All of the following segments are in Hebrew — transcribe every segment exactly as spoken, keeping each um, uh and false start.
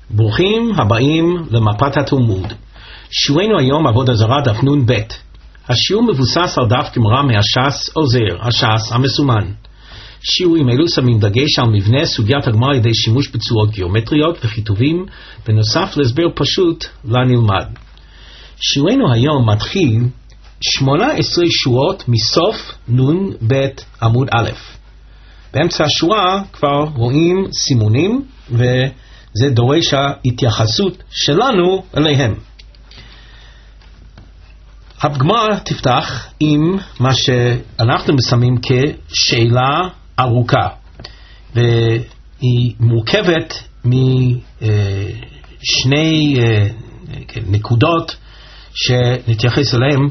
ברוכים הבאים למפת התלמוד. שיעורנו היום עבודה זרה דף נ"ב. השיעור מבוסס על דף גמרא מהש"ס עוזר, הש"ס המסומן. שיעורים אלו שמים דגש על מבנה סוגיית הגמרא על ידי שימוש בצורות גיאומטריות וכיתובים, בנוסף להסבר פשוט לנלמד. שיעורנו היום מתחיל שמונה עשרה שורות מסוף נ"ב עמוד א'. באמצע השורה כבר רואים סימונים, וזה דורש ההתייחסות שלנו אליהם. הגמרא תפתח עם מה שאנחנו מסמנים כשאלה ארוכה, והיא מורכבת משני נקודות שנתייחס אליהם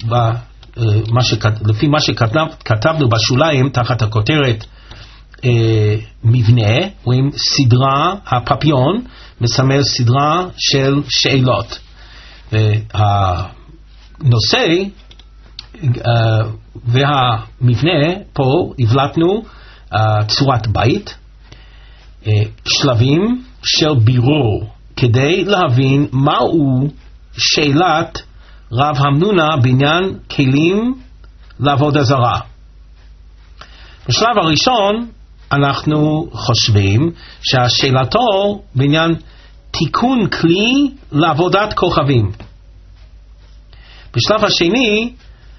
לפי מה שכתבנו בשוליים תחת הכותרת מבנה, רואים סדרה, הפפיון מסמל סדרה של שאלות, והנושא והמבנה פה הבלטנו צורת בית, שלבים של בירור כדי להבין מהו שאלת רב המנונה בעניין כלים לעבודה זרה. בשלב הראשון אנחנו חושבים שהשאלתו בעניין תיקון כלי לעבודת כוכבים. בשלב השני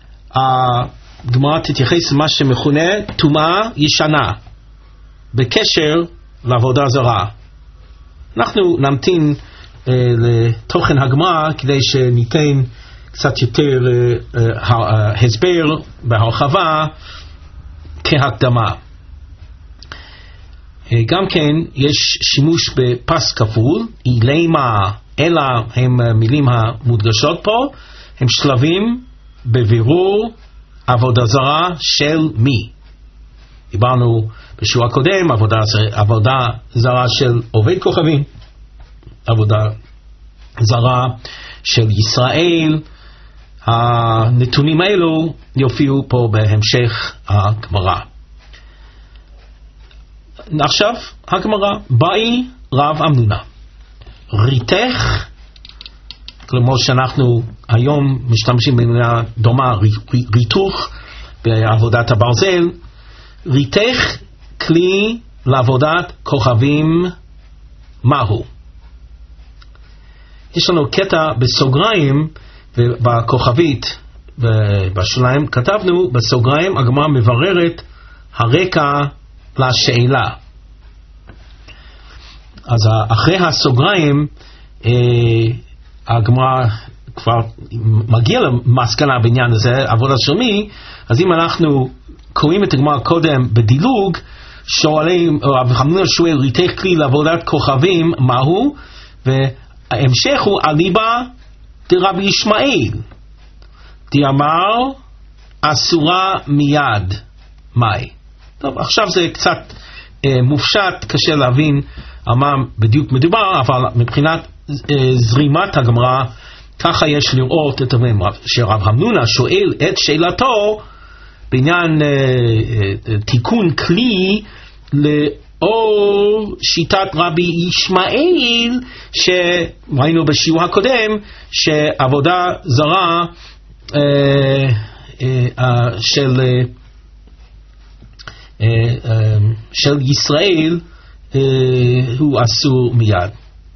הגמרא תתייחס למה שמכונה טומאה ישנה בקשר לעבודה זרה. אנחנו נמתין uh, לתוכן הגמרא כדי שניתן קצת יותר uh, uh, הסבר בהרחבה כהקדמה. גם כן יש שימוש בפס כפול, אילמה, אלא הם מילים המודגשות פה, הם שלבים בבירור עבודה זרה של מי. דיברנו בשיעור הקודם, עבודה, עבודה זרה של עובד כוכבים, עבודה זרה של ישראל. הנתונים האלו יופיעו פה בהמשך הגמרא. עכשיו הגמרא, באי רב המנונה ריתך, כמו שאנחנו היום משתמשים במילה דומה, ריתוך בעבודת הברזל, ריתך כלי לעבודת כוכבים מהו. יש לנו קטע בסוגריים ובכוכבית בשוליים כתבנו בסוגריים, הגמרא מבררת הרקע לשאלה. אז אחרי הסוגריים אה, הגמרא כבר מגיע למסקנה בעניין הזה, עבודה של מי. אז אם אנחנו קוראים את הגמרא קודם בדילוג, שואלים, רב המנונה שואל ריתך כלי לעבודת כוכבים מהו, וההמשך הוא אליבא דרבי ישמעאל דאמר אסורה מיד מאי. טוב, עכשיו זה קצת אה, מופשט, קשה להבין על מה בדיוק מדובר, אבל מבחינת אה, זרימת הגמרא, ככה יש לראות את הדברים, שרב המנונה שואל את שאלתו בעניין אה, אה, תיקון כלי לאור שיטת רבי ישמעאל, שראינו בשיעור הקודם, שעבודה זרה אה, אה, אה, של... אה, של ישראל הוא אסור מיד.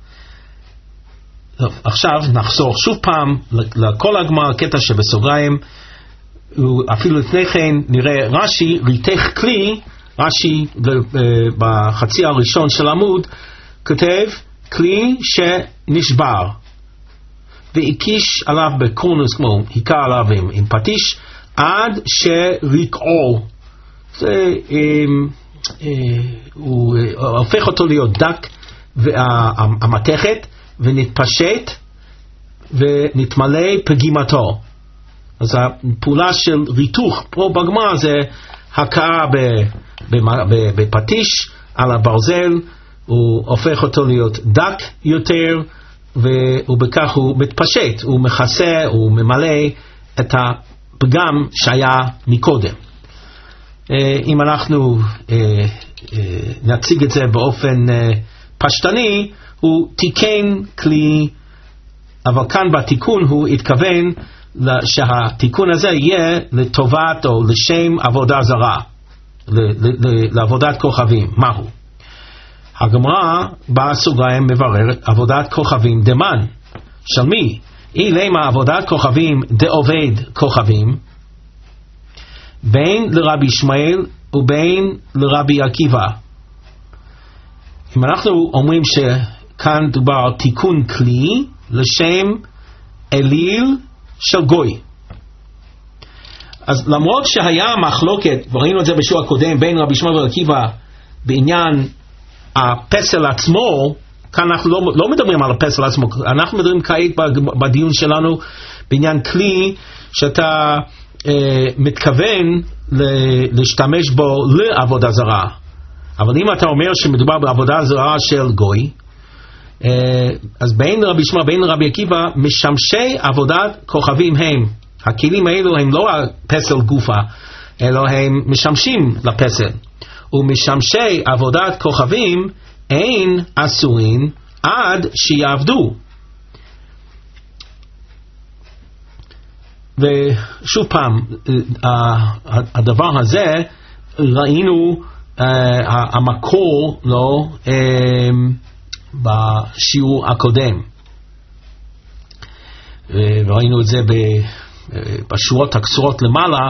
טוב, עכשיו נחזור שוב פעם לכל הגמרא, קטע שבסוגריים, אפילו לפני כן נראה רש"י, ריתך כלי, רש"י בחצי הראשון של עמוד כותב כלי שנשבר והקיש עליו בקורנוס, כמו היכה עליו עם, עם פטיש עד שרקעו, זה, הוא הופך אותו להיות דק והמתכת ונתפשט ונתמלא פגימתו. אז הפעולה של ריתוך פה בגמרא זה הכאה בפטיש על הברזל, הוא הופך אותו להיות דק יותר, ובכך הוא מתפשט, הוא מכסה, הוא ממלא את הפגם שהיה מקודם. אם אנחנו נציג את זה באופן פשטני הוא תיקן כלי, אבל כאן בתיקון הוא התכוון שהתיקון הזה יהיה לטובת או לשם עבודה זרה, לעבודת כוכבים. מהו? הגמרא בסוגריים מבררת עבודת כוכבים דמן של מי? אי למה עבודת כוכבים דעובד כוכבים, בין לרבי ישמעאל ובין לרבי עקיבא. אם אנחנו אומרים שכאן דובר על תיקון כלי לשם אליל של גוי, אז למרות שהיה מחלוקת, וראינו את זה בשיעור הקודם, בין רבי ישמעאל ורבי עקיבא בעניין הפסל עצמו, כאן אנחנו לא, לא מדברים על הפסל עצמו, אנחנו מדברים כעת בדיון שלנו בעניין כלי שאתה אה, מתכוון להשתמש בו לעבודה זרה. אבל אם אתה אומר שמדובר בעבודה זרה של גוי, אה, אז בין רבי ישמעאל בין רבי עקיבא משמשי עבודת כוכבים הם. הכלים האלו הם לא הפסל גופה, אלא הם משמשים לפסל. ומשמשי עבודת כוכבים אין אסורים עד שיעבדו. ושוב פעם, הדבר הזה ראינו המקור לו בשיעור הקודם, וראינו את זה בשורות הקצרות למעלה.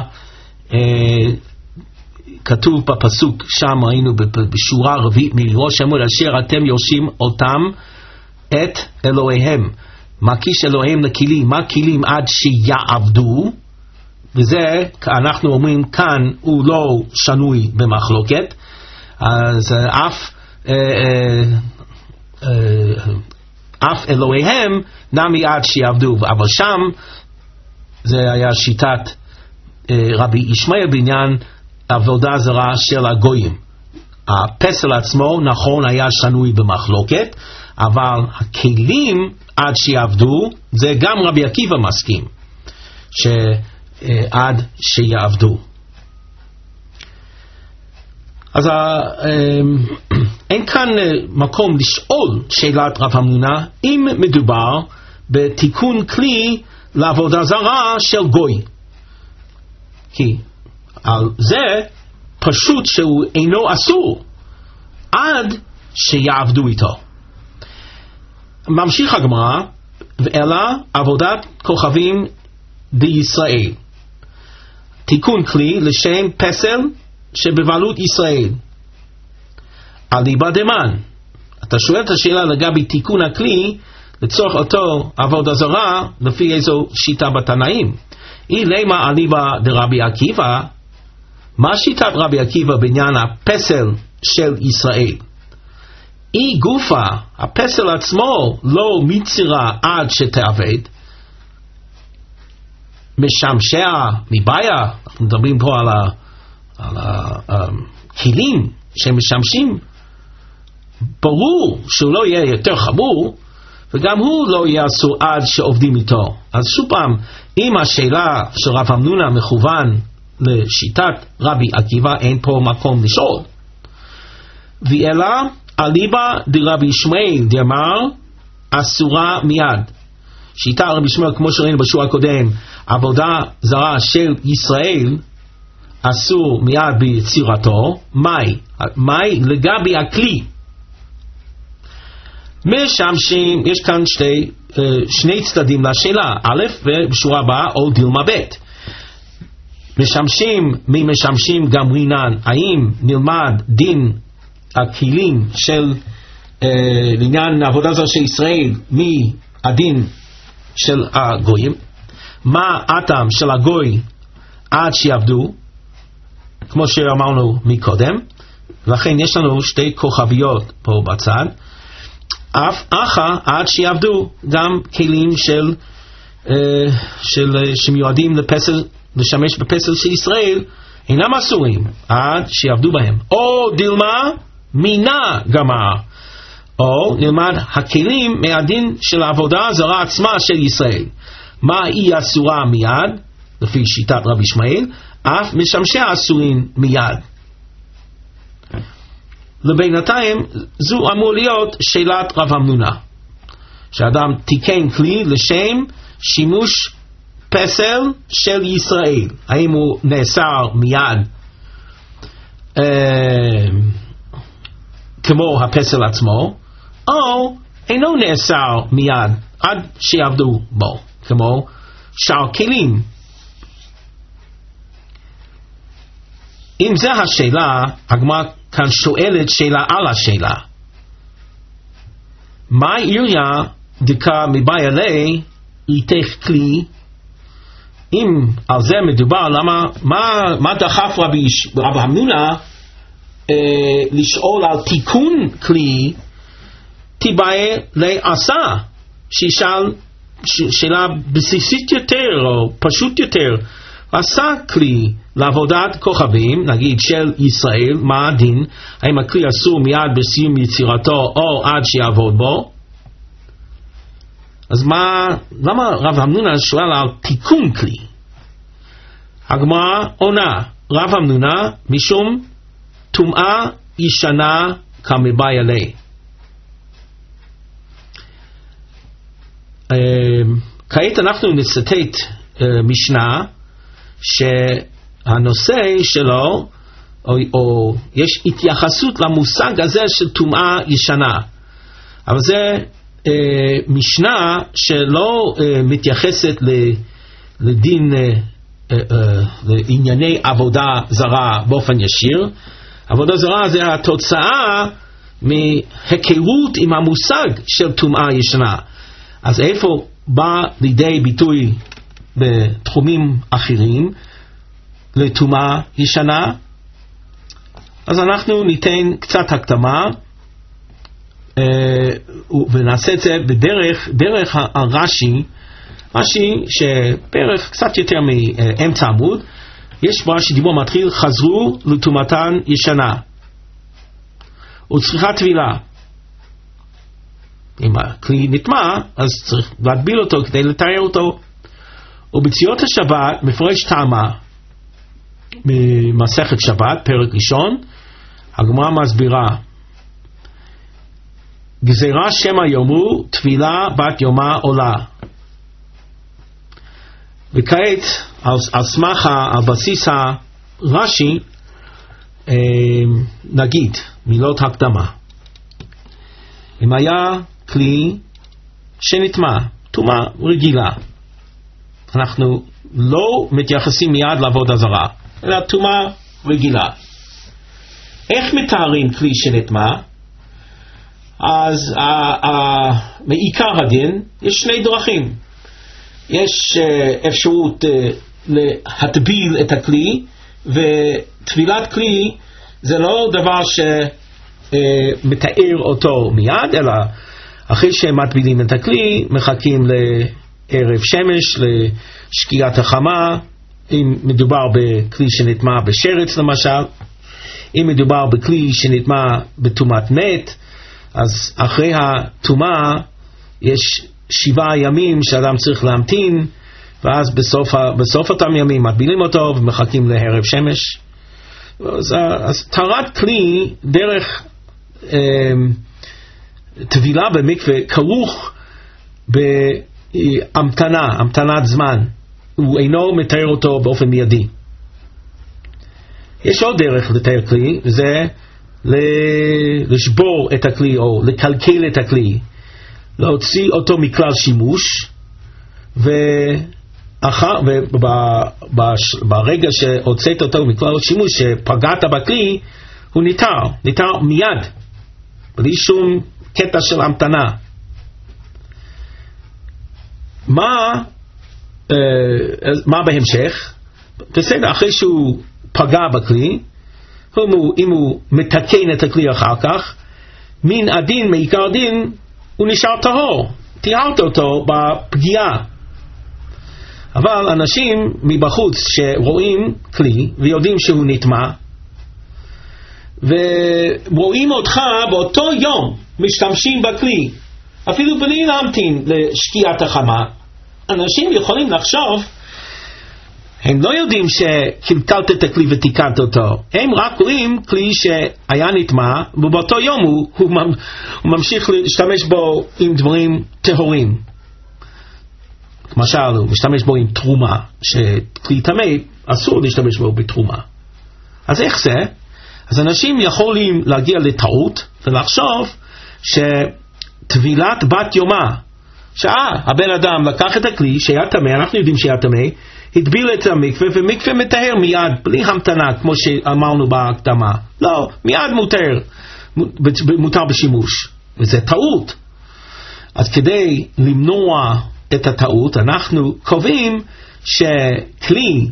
כתוב בפסוק שם, ראינו בשורה רביעית מראש עמוד, אשר אתם יורשים אותם את אלוהיהם, מקיש אלוהיהם לכלים, מה כלים עד שיעבדו, וזה אנחנו אומרים כאן הוא לא שנוי במחלוקת, אז אף אה, אה, אה, אף אלוהיהם נמי עד שיעבדו, אבל שם זה היה שיטת אה, רבי ישמעאל בעניין עבודה זרה של הגויים. הפסל עצמו נכון היה שנוי במחלוקת, אבל הכלים עד שיעבדו, זה גם רבי עקיבא מסכים שעד שיעבדו. אז אין כאן מקום לשאול שאלת רב המנונה אם מדובר בתיקון כלי לעבודה זרה של גוי, כי על זה פשוט שהוא אינו אסור עד שיעבדו איתו. ממשיך הגמרא, אלא עבודת כוכבים בישראל, תיקון כלי לשם פסל שבבעלות ישראל, אליבא דמן. אתה שואל את השאלה לגבי תיקון הכלי לצורך אותו עבודה זרה, לפי איזו שיטה בתנאים. אי למה אליבא דרבי עקיבא, מה שיטת רבי עקיבא בעניין הפסל של ישראל? אי גופה, הפסל עצמו לא מצירה עד שתעבד, משמשיה מבעיה. אנחנו מדברים פה על, ה, על הכלים שמשמשים, ברור שהוא לא יהיה יותר חמור, וגם הוא לא יהיה אסור עד שעובדים איתו. אז שוב פעם, אם השאלה של רב המנונה מכוון לשיטת רבי עקיבא, אין פה מקום לשאול. ואלה אליבא דרבי ישמעאל דאמר אסורה מיד. שיטה רבי ישמעאל, כמו שראינו בשיעור הקודם, עבודה זרה של ישראל אסור מיד ביצירתו. מהי? מהי לגבי הכלי? משמשים, יש כאן שתי, שני צדדים לשאלה, א' ובשורה הבאה או דילמה ב'. משמשים, מי משמשים גם רינן, האם נלמד דין הכלים של אה, לעניין העבודה זו של ישראל מהדין של הגויים? מה הטעם של הגוי עד שיעבדו, כמו שאמרנו מקודם. לכן יש לנו שתי כוכביות פה בצד, אף אחא עד שיעבדו, גם כלים של, אה, של שמיועדים לפסל, לשמש בפסל של ישראל אינם אסורים עד שיעבדו בהם. או דילמה מינה גמר, או נלמד הכלים מהדין של העבודה הזרה עצמה של ישראל. מה היא אסורה מיד לפי שיטת רבי ישמעאל? אף משמשי אסורים מיד. לבינתיים זו אמור להיות שאלת רב המנונה, שאדם תיקן כלי לשם שימוש פסל של ישראל, האם הוא נאסר מיד אה, כמו הפסל עצמו, או אינו נאסר מיד עד שיעבדו בו, כמו שאר כלים. אם זה השאלה, הגמרא כאן שואלת שאלה על השאלה. מה עיריה דקה מבעי עלי איתך כלי? אם על זה מדובר, למה, מה, מה דחף רבי, רבי המנונה אה, לשאול על תיקון כלי? תיבאי לעשה, שישאל שאלה בסיסית יותר או פשוט יותר. עשה כלי לעבודת כוכבים, נגיד של ישראל, מה הדין? האם הכלי אסור מיד בסיום יצירתו או עד שיעבוד בו? אז מה, למה רב המנונה שואל על תיקון כלי? הגמרא עונה, רב המנונה משום טומאה ישנה כמבאי עלי. כעת אנחנו נצטט משנה שהנושא שלו, או, או יש התייחסות למושג הזה של טומאה ישנה, אבל זה אה, משנה שלא אה, מתייחסת לדין אה, אה, לענייני עבודה זרה באופן ישיר. עבודה זרה זה התוצאה מהיכרות עם המושג של טומאה ישנה. אז איפה בא לידי ביטוי בתחומים אחרים לטומאה ישנה? אז אנחנו ניתן קצת הקדמה אה, ונעשה את זה בדרך דרך הרש"י, רש"י שבערך קצת יותר מאמצע עמוד, יש רש"י דיבור מתחיל, חזרו לטומאתן ישנה וצריכה טבילה. אם הכלי נטמע, אז צריך להטביל אותו כדי לתאר אותו. ובציעות השבת מפרש טעמה ממסכת שבת, פרק ראשון, הגמרא מסבירה, גזירה שמא יאמרו טבילה בת יומה עולה. וכעת על, על סמך על בסיס הרש"י אה, נגיד מילות הקדמה. אם היה כלי שנטמע, טומאה רגילה, אנחנו לא מתייחסים מיד לעבודה זרה, אלא טומאה רגילה. איך מתארים כלי שנטמע? אז מעיקר הדין יש שני דרכים. יש אפשרות להטביל את הכלי, וטבילת כלי זה לא דבר שמתאר אותו מיד, אלא אחרי שמטבילים את הכלי מחכים לערב שמש, לשקיעת החמה, אם מדובר בכלי שנטמע בשרץ למשל. אם מדובר בכלי שנטמע בטומאת מת, אז אחרי הטומאה יש שבעה ימים שאדם צריך להמתין, ואז בסוף, בסוף אותם ימים מטבילים אותו ומחכים לערב שמש. אז, אז טהרת כלי דרך אה, טבילה במקווה כרוך בהמתנה, המתנת זמן. הוא אינו מתאר אותו באופן מיידי. יש עוד דרך לתאר כלי, וזה לשבור את הכלי או לקלקל את הכלי, להוציא אותו מכלל שימוש, ואחר, וברגע שהוצאת אותו מכלל שימוש, שפגעת בכלי, הוא ניתר, ניתר מיד, בלי שום קטע של המתנה. מה, אה, מה בהמשך? בסדר, אחרי שהוא פגע בכלי, אם הוא מתקן את הכלי אחר כך, מן הדין, מעיקר דין, הוא נשאר טהור, תיארת אותו בפגיעה. אבל אנשים מבחוץ שרואים כלי ויודעים שהוא נטמע, ורואים אותך באותו יום משתמשים בכלי, אפילו בלי להמתין לשקיעת החמה, אנשים יכולים לחשוב, הם לא יודעים שקלקלת את הכלי ותיקנת אותו, הם רק רואים כלי שהיה נטמע, ובאותו יום הוא, הוא, הוא ממשיך להשתמש בו עם דברים טהורים. למשל, הוא משתמש בו עם תרומה, שכלי טמא אסור להשתמש בו בתרומה. אז איך זה? אז אנשים יכולים להגיע לטעות ולחשוב שטבילת בת יומה, שאה, הבן אדם לקח את הכלי שהיה טמא, אנחנו יודעים שהיה טמא, הטביל את המקווה, ומקווה מטהר מיד, בלי המתנה, כמו שאמרנו בהקדמה. לא, מיד מותר, מותר בשימוש. וזה טעות. אז כדי למנוע את הטעות, אנחנו קובעים שכלי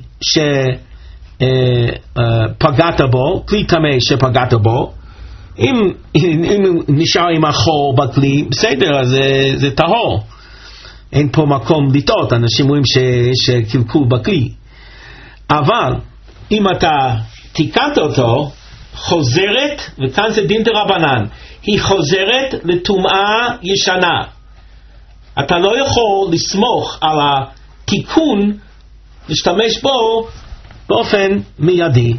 שפגעת בו, כלי טמא שפגעת בו, אם, אם, אם נשאר עם החור בכלי, בסדר, אז זה, זה טהור. אין פה מקום לטעות, אנשים רואים שקלקול בכלי. אבל אם אתה תיקנת אותו, חוזרת, וכאן זה דין דרבנן, היא חוזרת לטומאה ישנה. אתה לא יכול לסמוך על התיקון, להשתמש בו באופן מיידי.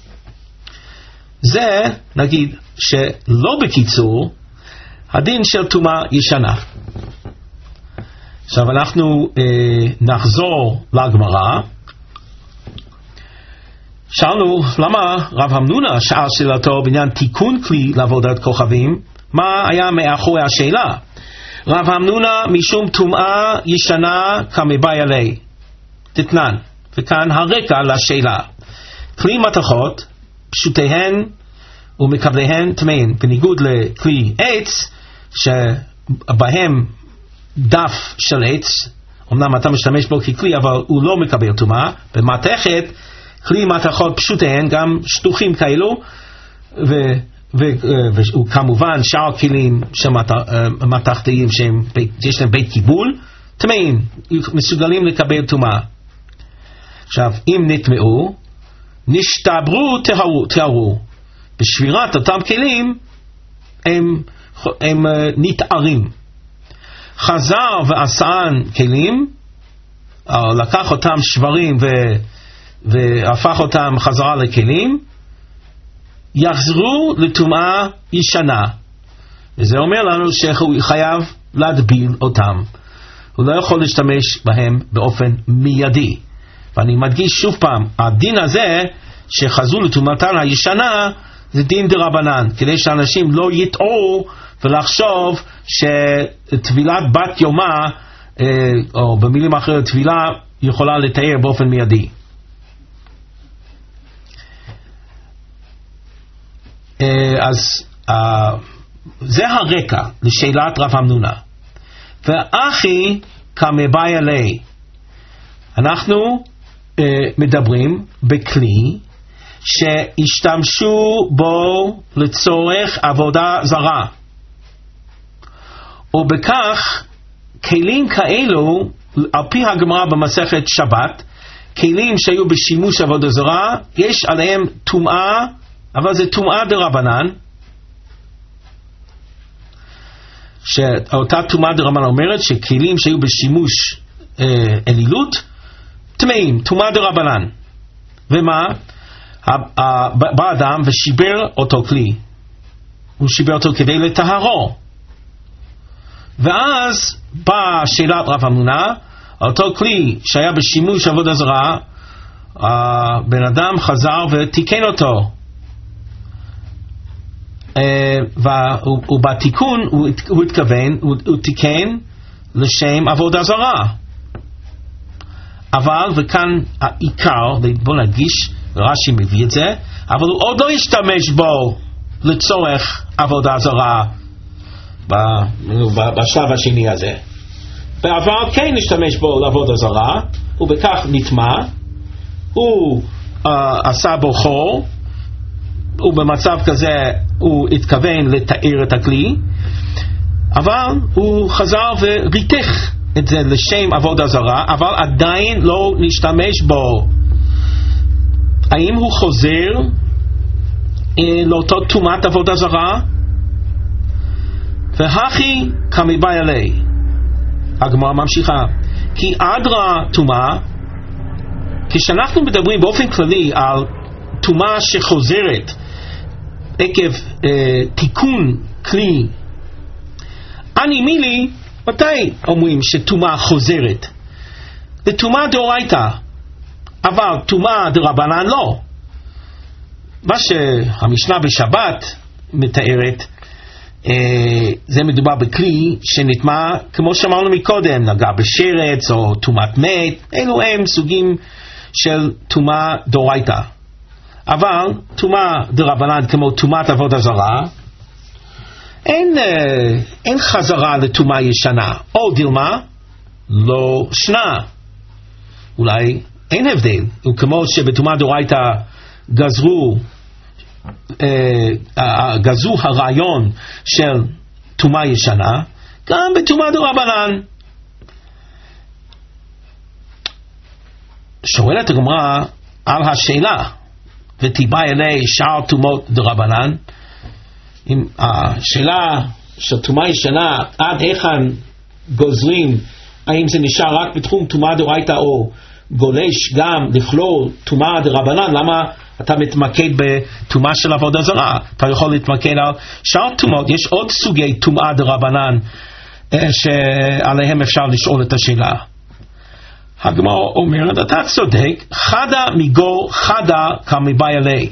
זה, נגיד, שלא בקיצור, הדין של טומאה ישנה. עכשיו אנחנו אה, נחזור לגמרא. שאלנו למה רב המנונה שאל שאלתו בעניין תיקון כלי לעבודת כוכבים, מה היה מאחורי השאלה? רב המנונה משום טומאה ישנה כמבאי עלי תתנן, וכאן הרקע לשאלה. כלי מתכות פשוטיהן ומקבליהן טמאים, בניגוד לכלי עץ שבהם דף של עץ, אמנם אתה משתמש בו ככלי אבל הוא לא מקבל טומאה. במתכת כלי מתכות פשוטיהן גם שטוחים כאלו, וכמובן שאר כלים מתכתיים שיש להם בית קיבול טמאים, מסוגלים לקבל טומאה. עכשיו אם נטמאו נשתברו טהרו, טהרו. בשבירת אותם כלים הם, הם נתארים. חזר ועשן כלים, לקח אותם שברים ו, והפך אותם חזרה לכלים, יחזרו לטומאה ישנה. וזה אומר לנו שהוא חייב להדביל אותם. הוא לא יכול להשתמש בהם באופן מיידי. ואני מדגיש שוב פעם, הדין הזה שחזרו לטומאתן הישנה זה דין דרבנן, כדי שאנשים לא יטעו ולחשוב שטבילת בת יומה, או במילים אחרות טבילה, יכולה לתאר באופן מיידי. אז זה הרקע לשאלת רב המנונה. ואחי כמבאי עלי, אנחנו מדברים בכלי שהשתמשו בו לצורך עבודה זרה, ובכך כלים כאלו, על פי הגמרא במסכת שבת, כלים שהיו בשימוש עבודה זרה יש עליהם טומאה, אבל זה טומאה דרבנן, שאותה טומאה דרבנן אומרת שכלים שהיו בשימוש אה, אלילות טמאים, טומאה דרבנן. ומה? בא אדם ושיבר אותו כלי, הוא שיבר אותו כדי לטהרו, ואז באה שאלת רב המנונה, אותו כלי שהיה בשימוש עבודה זרה, הבן אדם חזר ותיקן אותו, ובתיקון הוא התכוון, הוא תיקן לשם עבודה זרה. אבל, וכאן העיקר, בוא נדגיש, רש"י מביא את זה, אבל הוא עוד לא השתמש בו לצורך עבודה זרה בשלב השני הזה. בעבר כן השתמש בו לעבודה זרה, ובכך נטמע, הוא uh, עשה בו חור, ובמצב כזה הוא התכוון לתאר את הכלי, אבל הוא חזר וריתך את זה לשם עבודה זרה, אבל עדיין לא נשתמש בו. האם הוא חוזר אה, לאותו טומאת עבודה זרה? והכי כמבאי עלי, הגמרא ממשיכה, כי אדרא טומאה כשאנחנו מדברים באופן כללי על טומאה שחוזרת עקב אה, תיקון כלי, אני מילי, מתי אומרים שטומאה חוזרת? לטומאה דאורייתא, אבל טומאה דרבנן לא. מה שהמשנה בשבת מתארת, אה, זה מדובר בכלי שנטמע, כמו שאמרנו מקודם, נגע בשרץ או טומאת מת, אלו הם סוגים של טומאה דאורייתא. אבל טומאה דרבנן כמו טומאת עבודה זרה, אין, אה, אין חזרה לטומאה ישנה, או דילמה, לא שנה. אולי אין הבדל, וכמו שבטומאה דאורייתא גזרו, אה, גזרו הרעיון של טומאה ישנה, גם בטומאה דרבנן. שואלת הגמרא על השאלה, ותיבא אלי שאר טומאות דרבנן, אם השאלה של טומאה ישנה, עד היכן גוזרים, האם זה נשאר רק בתחום טומאה דאורייתא או גולש גם לכלול טומאה דרבנן? למה אתה מתמקד בטומאה של עבודה זרה? אתה יכול להתמקד על שאר טומאות. יש עוד סוגי טומאה דרבנן שעליהם אפשר לשאול את השאלה. הגמרא אומרת, אתה צודק, חדה מגו חדה כמבאי אלי.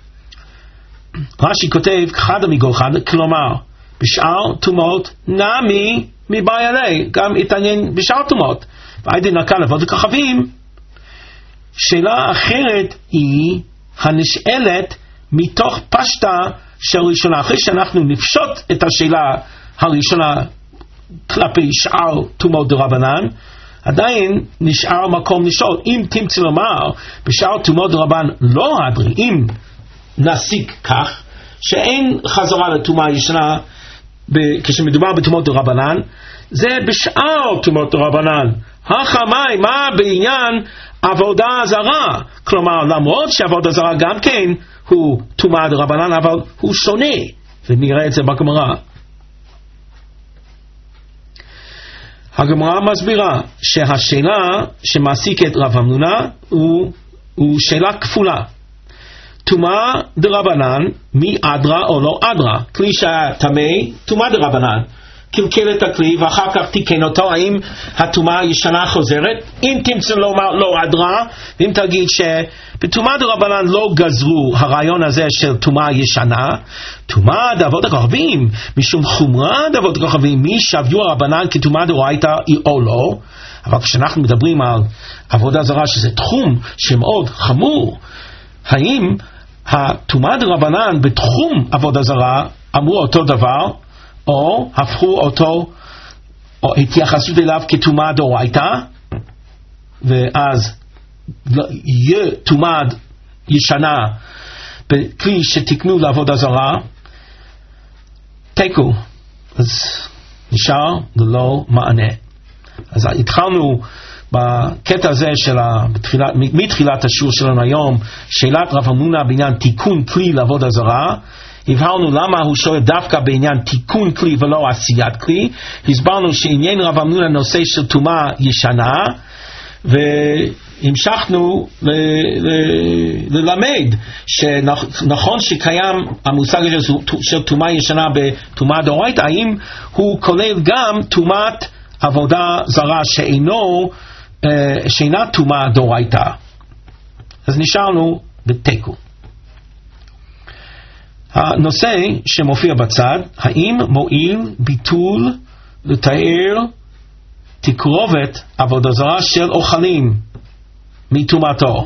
רש"י כותב חדה מגו חדה, כלומר בשאר טומאות נמי מבאי אלי, גם התעניין בשאר טומאות. והיידי נקה לעבוד כוכבים. שאלה אחרת היא הנשאלת מתוך פשטה של ראשונה. אחרי שאנחנו נפשוט את השאלה הראשונה כלפי שאר טומאות דרבנן, עדיין נשאר מקום לשאול. אם תמצא לומר בשאר טומאות דרבנן לא הדרי, אם נסיק כך שאין חזרה לטומאה ישנה כשמדובר בטומאות דרבנן, זה בשאר טומאות דרבנן. החמאי, מה בעניין עבודה זרה? כלומר, למרות שעבודה זרה גם כן הוא טומאה דרבנן, אבל הוא שונה, ונראה את זה בגמרא. הגמרא מסבירה שהשאלה שמעסיקת רב המנונה הוא, הוא שאלה כפולה. טומאה דרבנן, מי אדרה או לא אדרה? כלי שהיה טמא, טומאה דרבנן. קלקל את הכלי ואחר כך תיקן אותו, האם הטומאה ישנה חוזרת? אם תמצא לומר לא אדרה, ואם תגיד שבטומאה דרבנן לא גזרו הרעיון הזה של טומאה ישנה, טומאה דאבות הכוכבים, משום חומרה דאבות הכוכבים, מי שביו הרבנן כטומאה דאורייתא או לא. אבל כשאנחנו מדברים על עבודה זרה שזה תחום שמאוד חמור, האם הטומאה דרבנן בתחום עבודה זרה אמרו אותו דבר, או הפכו אותו, או התייחסות אליו כטומאה דאורייתא, ואז יהיה טומאה ישנה בכלי שתקנו לעבודה זרה, תיקו, אז נשאר ללא מענה. אז התחלנו בקטע הזה של בתחילת, מתחילת השיעור שלנו היום, שאלת רב המנונה בעניין תיקון כלי לעבודה זרה. הבהרנו למה הוא שואל דווקא בעניין תיקון כלי ולא עשיית כלי. הסברנו שעניין רב המנונה נושא של טומאה ישנה, והמשכנו ל- ל- ללמד שנכון שקיים המושג הזה של טומאה ישנה בטומאה דאורייתא, האם הוא כולל גם טומאת עבודה זרה שאינו שאינה טומאה דאורייתא. אז נשארנו בתיקו. הנושא שמופיע בצד, האם מועיל ביטול לתאר תקרובת עבודה זרה של אוכלים מטומאתו?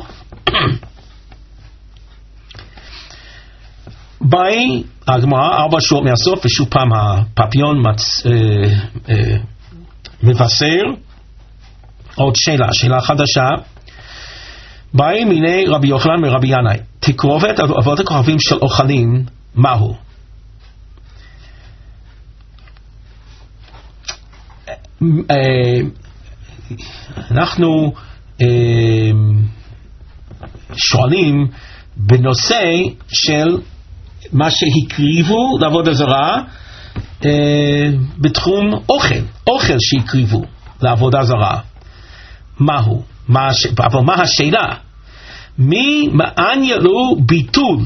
באי הגמרא ארבע שורות מהסוף, ושוב פעם הפפיון מצ... אה, אה, מבשר עוד שאלה, שאלה חדשה. באי מיני רבי יוחנן ורבי ינאי, תקרובת עבודת הכוכבים של אוכלים, מהו? אנחנו שואלים בנושא של מה שהקריבו לעבודה זרה בתחום אוכל, אוכל שהקריבו לעבודה זרה, מהו? מה, אבל מה השאלה? מי מעניין לו ביטול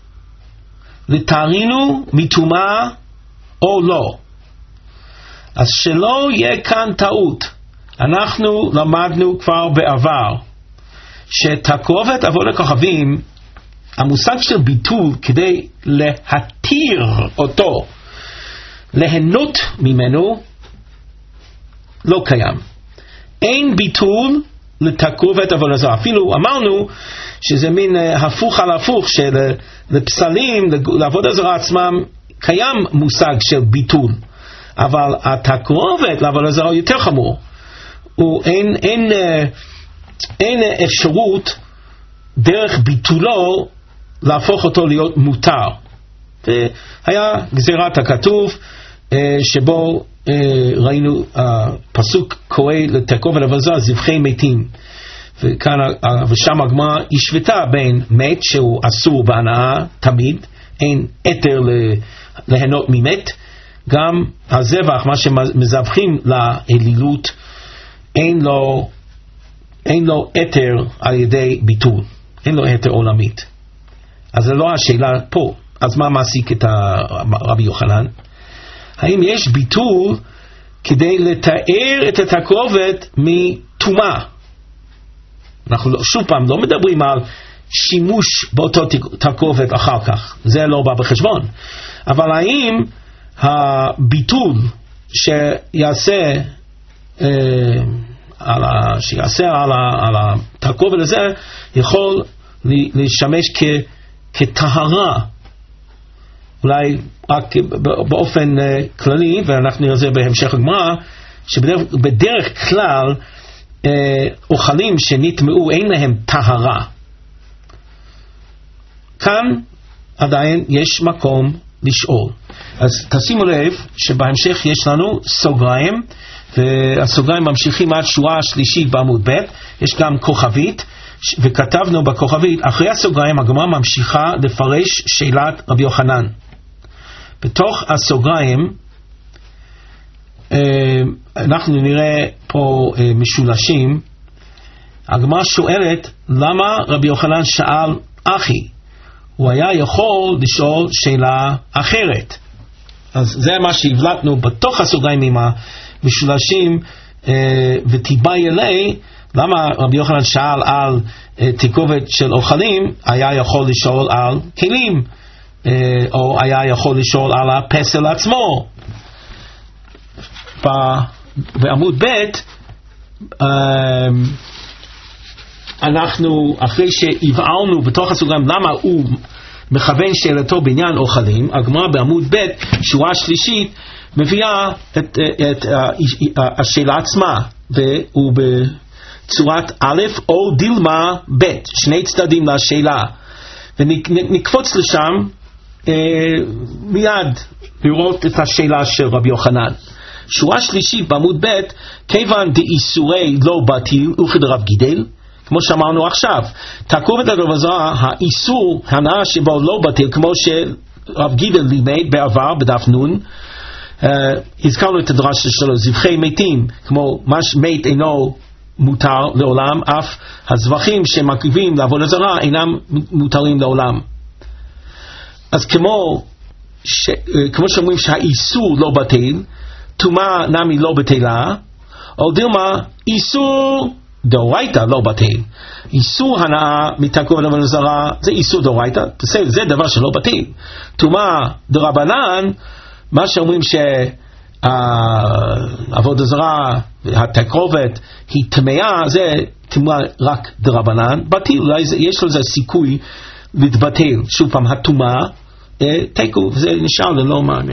לתארינו מטומאה או לא? אז שלא יהיה כאן טעות. אנחנו למדנו כבר בעבר שתקרובת עבודת כוכבים, המושג של ביטול כדי להתיר אותו, ליהנות ממנו, לא קיים. אין ביטול לתקרובת עבודה זרה. אפילו אמרנו שזה מין הפוך על הפוך, שלפסלים, לעבודה זרה עצמם, קיים מושג של ביטול. אבל התקרובת לעבודה זרה הוא יותר חמור. אין, אין, אין אפשרות דרך ביטולו להפוך אותו להיות מותר. והיה גזירת הכתוב שבו ראינו פסוק קורא לתקרובת עבודה זרה זבחי מתים, וכאן ושם הגמרא השוותה בין מת שהוא אסור בהנאה תמיד, אין היתר ליהנות ממת, גם הזבח, מה שמזבחים לאלילות, אין לו אין לו היתר על ידי ביטול, אין לו היתר עולמית. אז זה לא השאלה פה. אז מה מעסיק את רבי יוחנן? האם יש ביטול כדי לתאר את התקרובת מטומאה? אנחנו שוב פעם לא מדברים על שימוש באותו תקרובת אחר כך, זה לא בא בחשבון. אבל האם הביטול שיעשה אה, על ה, שיעשה על, ה, על התקרובת הזה יכול לשמש כ, כטהרה, אולי רק באופן כללי, ואנחנו נראה זה בהמשך הגמרא, שבדרך כלל אוכלים שנטמעו אין להם טהרה. כאן עדיין יש מקום לשאול. אז תשימו לב שבהמשך יש לנו סוגריים, והסוגריים ממשיכים עד שורה השלישית בעמוד ב', יש גם כוכבית, וכתבנו בכוכבית, אחרי הסוגריים הגמרא ממשיכה לפרש שאלת רבי יוחנן. בתוך הסוגריים אנחנו נראה פה משולשים. הגמרא שואלת למה רבי יוחנן שאל אחי, הוא היה יכול לשאול שאלה אחרת. אז זה מה שהבלטנו בתוך הסוגריים עם המשולשים, ותיבאי אלי למה רבי יוחנן שאל על תקרובת של אוכלים, היה יכול לשאול על כלים, או היה יכול לשאול על הפסל עצמו. בעמוד ב' אנחנו אחרי שהבהרנו בתוך הסוגריים למה הוא מכוון שאלתו בעניין אוכלים, הגמרא בעמוד ב' שורה שלישית מביאה את, את, את השאלה עצמה, והוא בצורת א' או דילמה ב', שני צדדים לשאלה, ונקפוץ לשם אה, מיד לראות את השאלה של רבי יוחנן. שורה שלישית בעמוד ב', כיוון דאיסורי לא בטיל וכדרב גידל, כמו שאמרנו עכשיו, תקרובת עבודה זרה, האיסור הנאה שבו לא בטיל, כמו שרב גידל לימד בעבר בדף נון, uh, הזכרנו את הדרשה שלו, זבחי מתים, כמו מה מת אינו מותר לעולם, אף הזבחים שמקריבים לעבודה זרה אינם מותרים לעולם. אז כמו, ש, כמו שאומרים שהאיסור לא בטיל, טומאה נמי לא בטלה, או דילמה איסור דאורייתא לא בטל. איסור הנאה מתקרובת עבודה זרה זה איסור דאורייתא, זה דבר שלא בטל. טומאה דרבנן, מה שאומרים שהעבודה זרה, התקרובת היא טמאה, זה טומאה רק דרבנן, בטל, יש לזה סיכוי להתבטל. שוב פעם, הטומאה תיקו, וזה נשאר ללא מענה.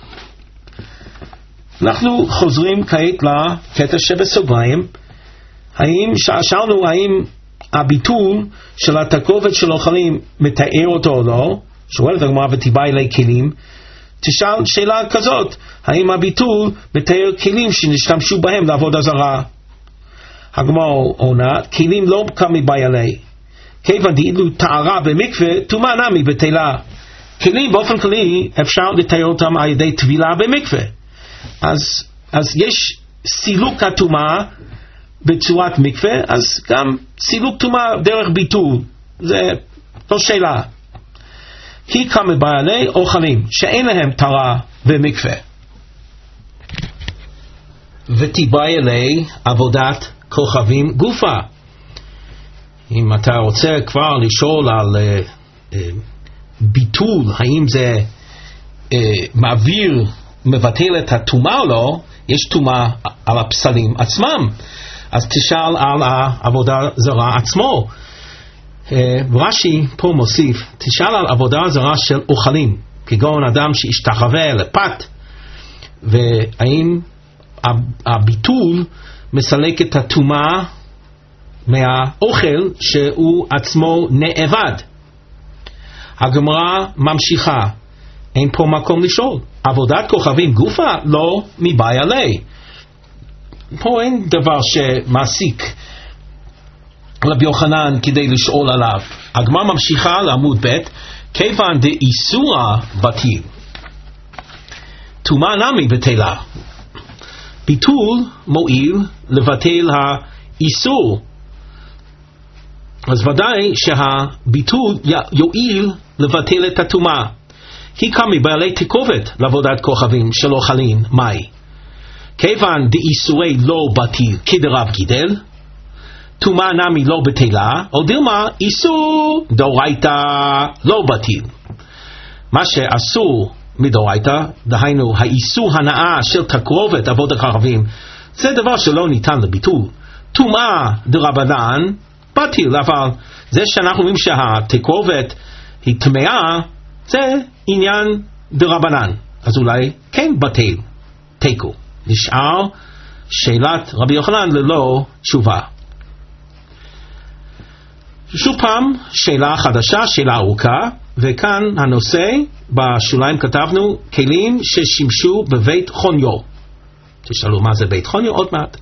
אנחנו חוזרים כעת לקטע שבסוגריים. האם, שאלנו האם הביטול של התקרובת של אוכלים מתאר אותו או לא, שואלת הגמרא ותיבאי אלי כלים, תשאל שאלה כזאת, האם הביטול מתאר כלים שנשתמשו בהם לעבודה זרה? הגמרא עונה, כלים לא כמבאי אלי, כיוון דאילו טהרה במקווה, טומאה נמי בטלה. כלים באופן כללי אפשר לתאר אותם על ידי טבילה במקווה. אז, אז יש סילוק הטומאה בצורת מקווה, אז גם סילוק טומאה דרך ביטול, זה לא שאלה. כי כמה בעלי אוכלים שאין להם טהרה במקווה. ותיבאי אלי עבודת כוכבים גופה. אם אתה רוצה כבר לשאול על uh, uh, ביטול, האם זה uh, מעביר, מבטל את הטומאה או לא, יש טומאה על הפסלים עצמם, אז תשאל על העבודה זרה עצמו. uh, רש"י פה מוסיף, תשאל על עבודה זרה של אוכלים, כגון אדם שהשתחווה לפת, והאם הביטול מסלק את הטומאה מהאוכל שהוא עצמו נאבד. הגמרא ממשיכה, אין פה מקום לשאול. עבודת כוכבים גופה? לא מבאי עלי. פה אין דבר שמעסיק רבי יוחנן כדי לשאול עליו. הגמרא ממשיכה לעמוד ב', כיוון דאיסורא בטיל, טומאה נמי בטלה. ביטול מועיל לבטל האיסור, אז ודאי שהביטול יועיל לבטל את הטומאה. כי כמי בעלי תקובת לעבודת כוכבים של אוכלים, מאי? כיוון דאיסורי לא בטיל כדרב גידל, טומאה נמי לא בטלה, או דילמה איסור דאורייתא לא בטיל. מה שאסור מדאורייתא, דהיינו האיסור הנאה של תקרובת עבודת כוכבים, זה דבר שלא ניתן לביטול. טומאה דרבנן בטיל, אבל זה שאנחנו אומרים שהתקרובת היא טמאה, זה עניין דרבנן, אז אולי כן בטל, תיקו. נשאר שאלת רבי יוחנן ללא תשובה. שוב פעם שאלה חדשה, שאלה ארוכה, וכאן הנושא בשוליים כתבנו כלים ששימשו בבית חוניו. תשאלו מה זה בית חוניו? עוד מעט.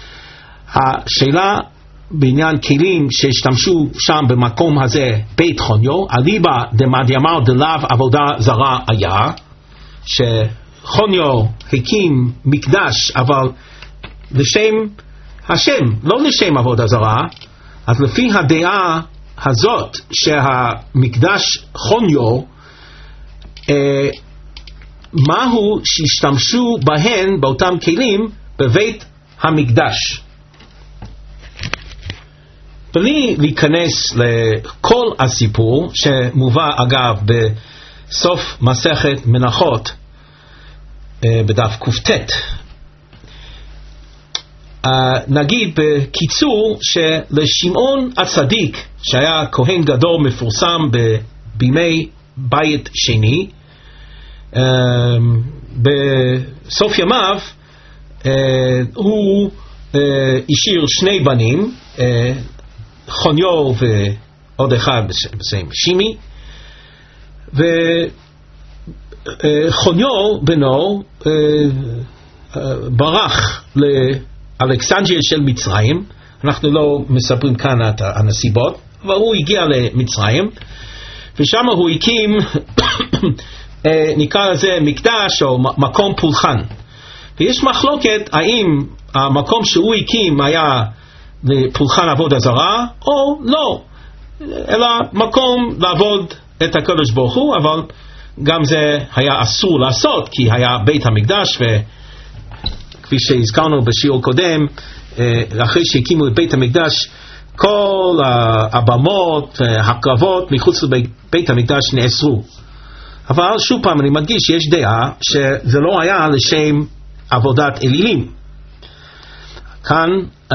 השאלה בעניין כלים שהשתמשו שם במקום הזה בית חוניו, אליבא דמדיאמר דלאו עבודה זרה היה, שחוניו הקים מקדש אבל לשם השם, לא לשם עבודה זרה. אז לפי הדעה הזאת שהמקדש חוניו, אה, מהו שהשתמשו בהן באותם כלים בבית המקדש. בלי להיכנס לכל הסיפור שמובא אגב בסוף מסכת מנחות אה, בדף קופטט, Uh, נגיד בקיצור שלשמעון הצדיק שהיה כהן גדול מפורסם ב- בימי בית שני, uh, בסוף ימיו uh, הוא uh, השאיר שני בנים, uh, חוניו ועוד אחד בשם שימי, וחוניו בנו uh, uh, ברח ל... אלכסנדריה של מצרים, אנחנו לא מספרים כאן את הנסיבות, אבל הוא הגיע למצרים, ושם הוא הקים, נקרא לזה מקדש או מקום פולחן. ויש מחלוקת האם המקום שהוא הקים היה לפולחן עבודה זרה, או לא, אלא מקום לעבוד את הקדוש ברוך הוא, אבל גם זה היה אסור לעשות, כי היה בית המקדש, ו... כפי שהזכרנו בשיעור קודם, אחרי שהקימו את בית המקדש, כל הבמות, הקרבות מחוץ לבית המקדש נאסרו. אבל שוב פעם אני מדגיש שיש דעה שזה לא היה לשם עבודת אלילים. כאן,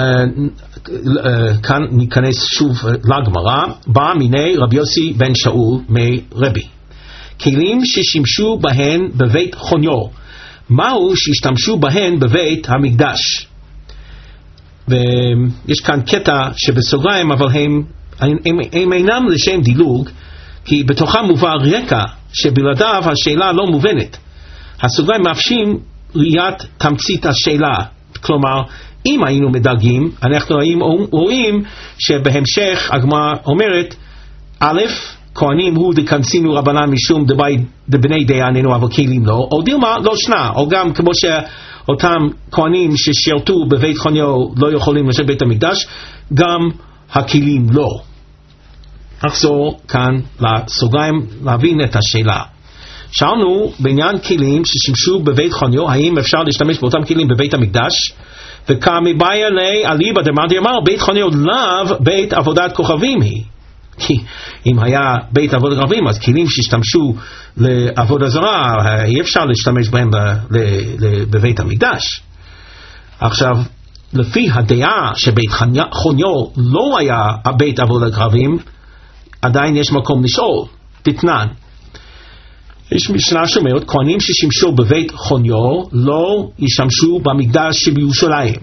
כאן ניכנס שוב לגמרא, בא מיני רבי יוסי בן שאול מרבי. כלים ששימשו בהן בבית חוניו, מהו שהשתמשו בהן בבית המקדש. ויש כאן קטע שבסוגריים, אבל הם, הם, הם, הם אינם לשם דילוג, כי בתוכם מובא רקע שבלעדיו השאלה לא מובנת. הסוגריים מאפשרים ראיית תמצית השאלה, כלומר אם היינו מדרגים, אנחנו רואים שבהמשך הגמרא אומרת, א', כהנים הוא דקנסינו רבנן משום דבני דייננו אבל כלים לא, או דילמה לא שנה, או גם כמו אותם כהנים ששירתו בבית חוניו לא יכולים לשבת בבית המקדש, גם הכלים לא. נחזור כאן לסוגריים להבין את השאלה. שאלנו בעניין כלים ששימשו בבית חוניו, האם אפשר להשתמש באותם כלים בבית המקדש? וכמבאי עלי אליבא דמר דאמר בית חוניו לאו בית עבודת כוכבים היא. כי אם היה בית עבודת כוכבים, אז כלים שהשתמשו לעבודה זרה, אי אפשר להשתמש בהם בבית המקדש. עכשיו, לפי הדעה שבית חוניו לא היה בית עבודת כוכבים, עדיין יש מקום לשאול, תתנן. יש משנה שאומרת, כהנים ששימשו בבית חוניו לא ישמשו במקדש שבירושלים.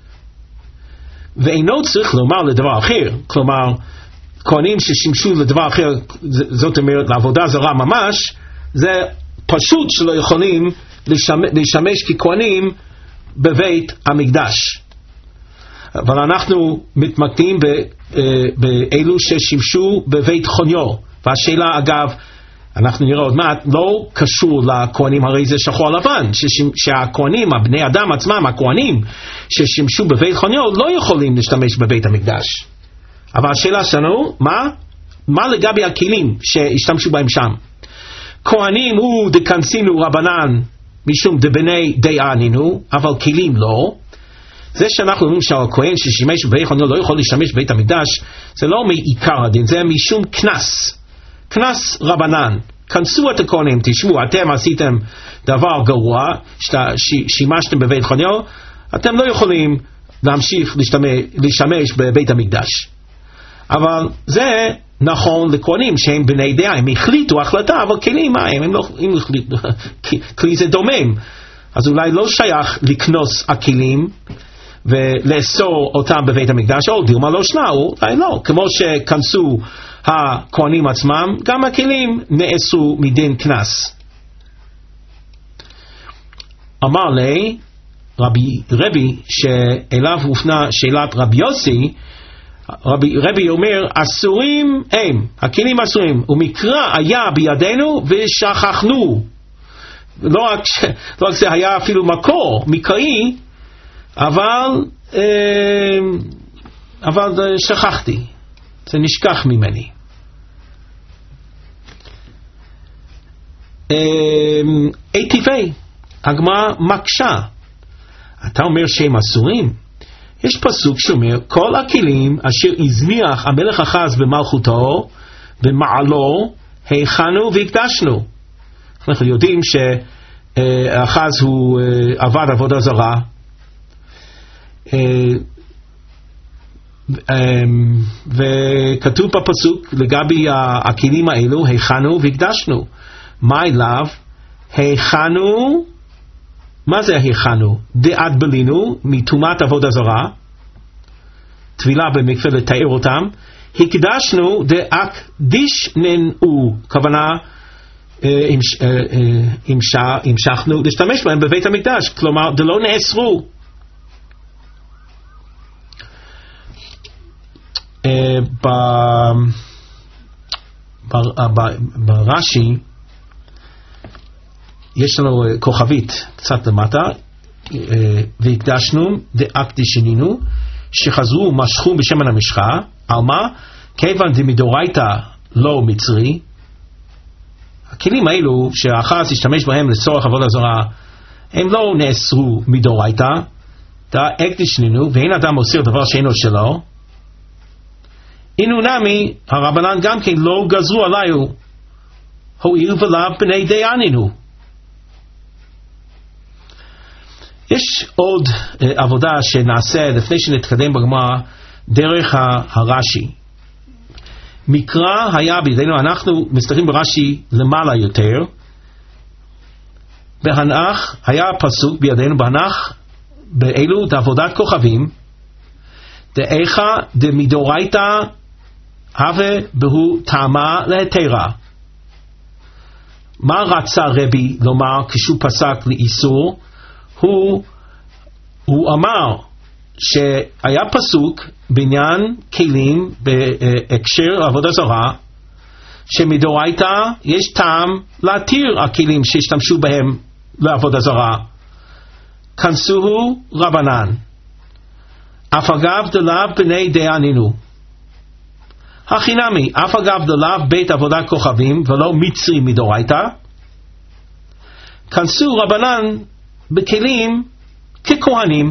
ואינו צריך לומר לדבר אחר, כלומר, כהנים ששימשו לדבר אחר, זאת אומרת לעבודה זרה ממש, זה פשוט שלא יכולים לשמש, לשמש ככהנים בבית המקדש. אבל אנחנו מתמקדים באלו ששימשו בבית חוניו, והשאלה אגב, אנחנו נראה עוד מעט, לא קשור לכהנים, הרי זה שחור לבן, שהכהנים, הבני אדם עצמם, הכהנים ששימשו בבית חוניו, לא יכולים להשתמש בבית המקדש. אבל השאלה שלנו, מה? מה לגבי הכלים שהשתמשו בהם שם? כהנים הוא דקנסינו רבנן, משום דבני דייננו, אבל כלים לא. זה שאנחנו אומרים שהכהן ששימש בבית חוניו לא יכול להשתמש בבית המקדש, זה לא מעיקר הדין, זה משום כנס. כנס רבנן, כנסו את הכהנים, תשמעו, אתם עשיתם דבר גרוע, שימשתם בבית חוניו, אתם לא יכולים להמשיך להשתמש, להשתמש בבית המקדש. אבל זה נכון לכהנים שהם בני דעה, הם החליטו החלטה, אבל כלים מה הם? הם לא הם החליטו, כלי זה דומם, אז אולי לא שייך לקנוס הכלים ולאסור אותם בבית המקדש, או דימה לא שנאו, אולי לא, כמו שכנסו הכהנים עצמם, גם הכלים נאסרו מדין כנס. אמר לי רבי רבי שאליו הופנה שאלת רבי יוסי, רבי רבי אומר אסורים הם, הכלים אסורים, ומקרא היה בידינו ושכחנו. לא רק, לא רק זה היה אפילו מקור מקראי, אבל אבל שכחתי, זה נשכח ממני. אי טבעי, הגמרא מקשה, אתה אומר שהם אסורים? יש פסוק שאומר כל הכלים אשר הזניח המלך אחז במלכותו במעלו היכנו והקדשנו. אנחנו יודעים שאחז הוא עבד עבודה זרה, וכתוב בפסוק לגבי הכלים האלו היכנו והקדשנו. מה אליו? היכנו, מה זה היכנו? דעת בלינו מתומת עבודה זרה, תבילה במקווה לתאר אותם. הקדשנו דאקדישננו, כוונה המשכנו להשתמש בהם בבית המקדש, כלומר דלא נאסרו. ברש"י יש לנו כוכבית קצת למטה, והקדשנו דאקדישנינו, שחזרו משכו בשמן המשחה, על מה? כיוון דמדאורייתא לא מצרי. הכלים האלו שאחז השתמש בהם לצורך עבודה זרה, הם לא נאסרו מדאורייתא, דאקדישנינו, ואין אדם מוסר דבר שאינו שלו. אינו נמי, הרבנן גם כן לא גזרו עליו, הואיל ולאו בני דייננו. יש עוד uh, עבודה שנעשה לפני שנתקדם בגמרא דרך הרש"י. מקרא היה בידינו, אנחנו מסתכלים ברש"י למעלה יותר, בהנח היה פסוק בידינו, בהנח באלו דעבודת כוכבים, דאיכה דמדאורייתא הווה בהו טעמה להתרה. מה רצה רבי לומר כשהוא פסק לאיסור? הוא, הוא אמר שהיה פסוק בעניין כלים בהקשר עבודה זרה, שמדאורייתא יש טעם להתיר הכלים שהשתמשו בהם לעבודה זרה. כנסוהו רבנן, אף אגב דלאו בני דעה נינו. החינמי, אף אגב דלאו בית עבודת כוכבים ולא מצרי מדורייתא, כנסו רבנן בכלים ככהנים.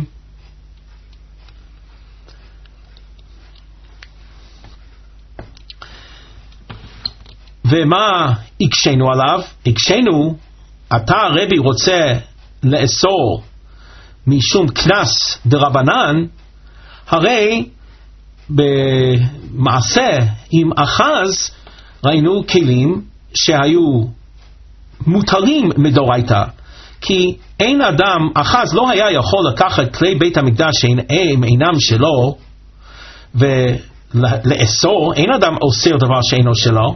ומה הקשנו עליו? הקשנו, אתה הרבי רוצה לאסור משום כנס דרבנן, הרי במעשה עם אחז ראינו כלים שהיו מותרים מדורייתא, כי אין אדם, אחז לא היה יכול לקחת כלי בית המקדש שהם אינם שלו ולאסור, אין אדם אוסר דבר שאינו שלו.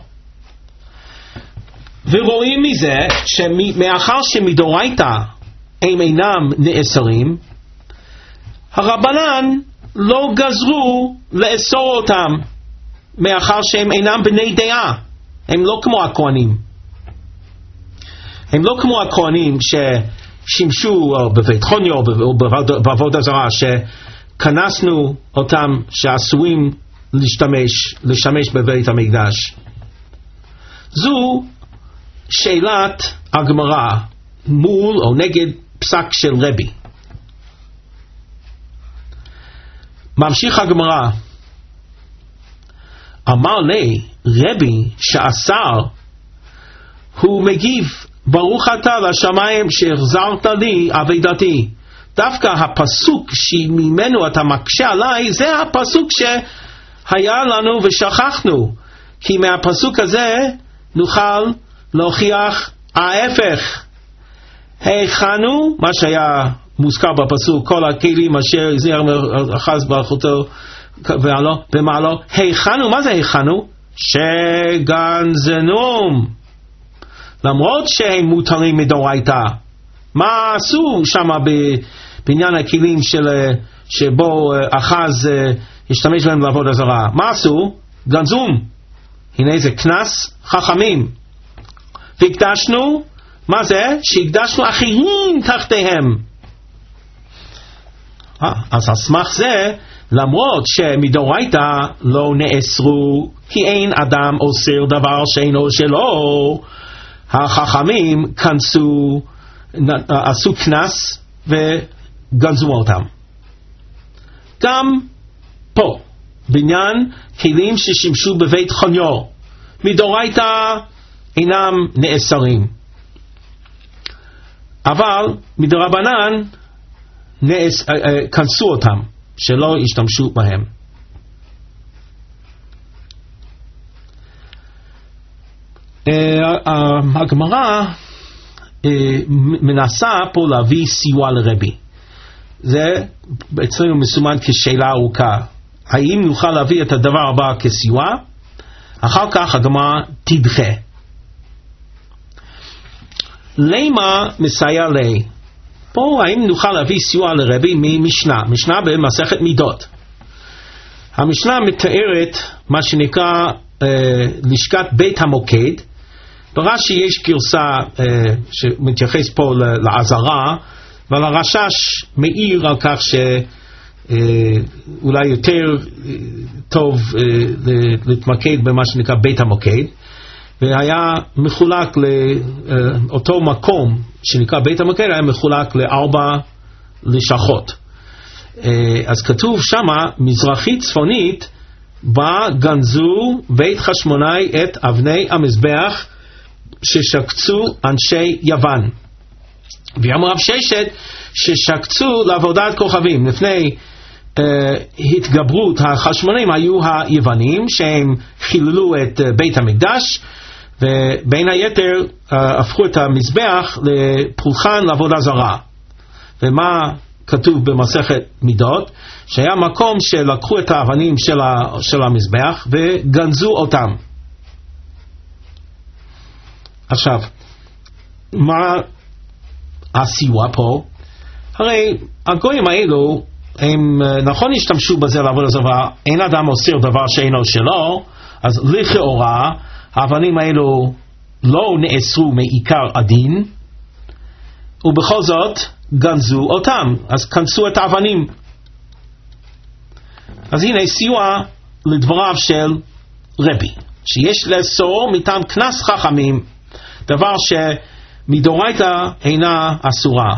ורואים מזה שמאחר שמדורייתא הם אינם נאסרים, הרבנן לא גזרו לאסור אותם, מאחר שהם אינם בני דעה. הם לא כמו הכהנים, הם לא כמו הכהנים ששימשו בבית חוניו או בעבודה זרה, שכנסנו אותם שעשויים להשתמש, לשמש בבית המקדש. זו שאלת הגמרא מול או נגד פסק של רבי. ממשיך הגמרא, אמר לי רבי שאסר, הוא מגיב, ברוך אתה לשמיים שהחזרת לי עבודתי. דווקא הפסוק שממנו אתה מקשה עליי, זה הפסוק שהיה לנו ושכחנו, כי מהפסוק הזה נוכל להוכיח ההפך. היכנו, מה שהיה מוזכר בפסוק, כל הכלים אשר הזהיר אחז באחותו ומעלו, היכנו, מה זה היכנו? שגנזנום, למרות שהם מותרים מדורייתא. מה עשו שם בעניין הכלים של, שבו אחז השתמש בהם לעבודה זרה? מה עשו? גנזום. הנה זה כנס חכמים. והקדשנו, מה זה? שהקדשנו אחרים תחתיהם. אז הסמך זה, למרות שמדורייתא לא נאסרו, כי אין אדם אוסר דבר שאינו שלו, החכמים כנסו, עשו כנס וגנזו אותם. גם פה, בעניין כלים ששימשו בבית חוניו, מדורייתא אינם נאסרים, אבל מדרבנן נאס, כנסו אותם, שלא ישתמשו בהם. הגמרא מנסה פה להביא סיוע לרבי. זה אצלנו מסומן כשאלה ארוכה, האם נוכל להביא את הדבר הבא כסיוע? אחר כך הגמרא תדחה. למה מסייע לי? פה האם נוכל להביא סיוע לרבי ממשנה, משנה במסכת מידות. המשנה מתארת מה שנקרא אה, לשכת בית המוקד. ברש"י יש גרסה אה, שמתייחס פה לעזרה, אבל הרש"ש מעיר על כך שאולי אה, יותר אה, טוב אה, להתמקד במה שנקרא בית המוקד, והיה מחולק לאותו מקום שנקרא בית המוקד, היה מחולק לארבע לשכות. אז כתוב שמה, מזרחית צפונית, בה גנזו בית חשמונאי את אבני המזבח ששקצו אנשי יוון. ואמר רב ששת ששקצו לעבודת כוכבים. לפני uh, התגברות החשמונאים היו היוונים, שהם חיללו את uh, בית המקדש, ובין היתר uh, הפכו את המזבח לפולחן לעבודה זרה. ומה כתוב במסכת מידות? שהיה מקום שלקחו את האבנים של, ה, של המזבח וגנזו אותם. עכשיו, מה הסיוע פה? הרי הגויים האלו, הם נכון השתמשו בזה לעבודה זרה, אין אדם אוסר דבר שאינו שלו, אז לכאורה האבנים האלו לא נאסרו מעיקר הדין, ובכל זאת גנזו אותם, אז כנסו את האבנים. אז הנה סיוע לדבריו של רבי, שיש לאסור מטעם כנס חכמים, דבר שמדורייתא אינה אסורה.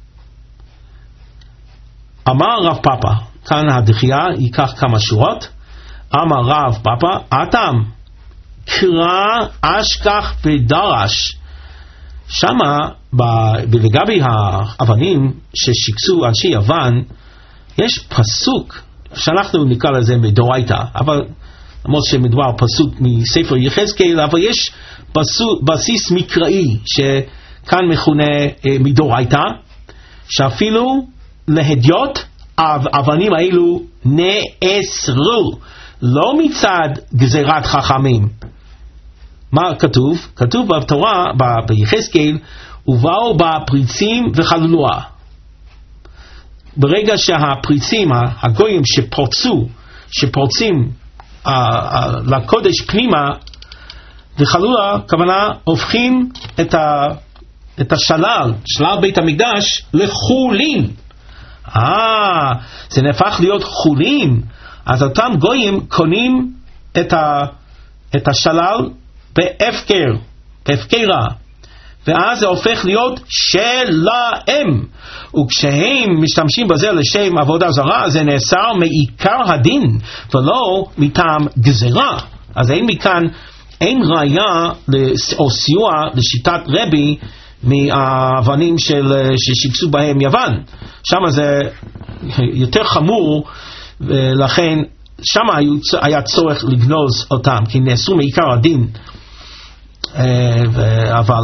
אמר רב פאפא, כאן הדחייה ייקח כמה שורות. אמר רב פאפא, אתם קרא אשכח ודרש. שמה לגבי האבנים ששיקצו אנשי יוון, יש פסוק שאנחנו נקרא לזה מדורייתא, אבל למרות שמדובר פסוק מספר יחזקאל, אבל יש פסוק, בסיס מקראי שכאן מכונה מדורייתא, שאפילו להדיוט האבנים האלו נאסרו, לא מצד גזירת חכמים. מה כתוב? כתוב בתורה, ביחזקאל, ובאו בפריצים וחללוה. ברגע שהפריצים, הגויים שפורצו, שפורצים uh, uh, לקודש פנימה, וחללוה, כוונה, הופכים את, ה, את השלל, שלל בית המקדש, לחולין. אה, זה נהפך להיות חולין. אז אותם גויים קונים את, ה, את השלל בהפקר, בהפקרה. ואז זה הופך להיות שלהם, וכשהם משתמשים בזה לשם עבודה זרה, זה נאסר מעיקר הדין ולא מטעם גזירה. אז אין מכאן, אין ראיה או סיוע לשיטת רבי מהאבנים של, ששיקצו בהם יוון. שם זה יותר חמור, ולכן שם היה צורך לגנוז אותם, כי נאסרו מעיקר הדין. אבל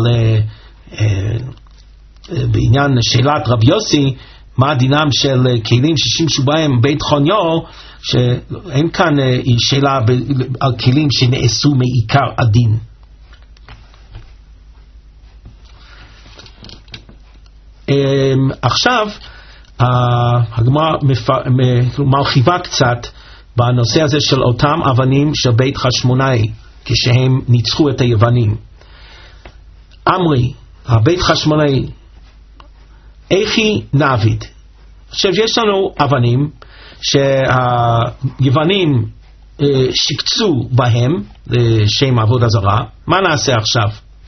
בעניין שאלת רבי יוסי, מה דינם של כלים ששימשו בהם בית חוניו, שאין כאן שאלה על כלים שנאסרו מעיקר הדין. עכשיו הגמרא מרחיבה קצת בנושא הזה של אותם אבנים של בית חשמונאי כשהם ניצחו את היוונים. אמרי, הבית חשמונאי, איכי נעביד. עכשיו יש לנו אבנים שהיוונים אה, שיקצו בהם לשם עבודה זרה. מה נעשה עכשיו?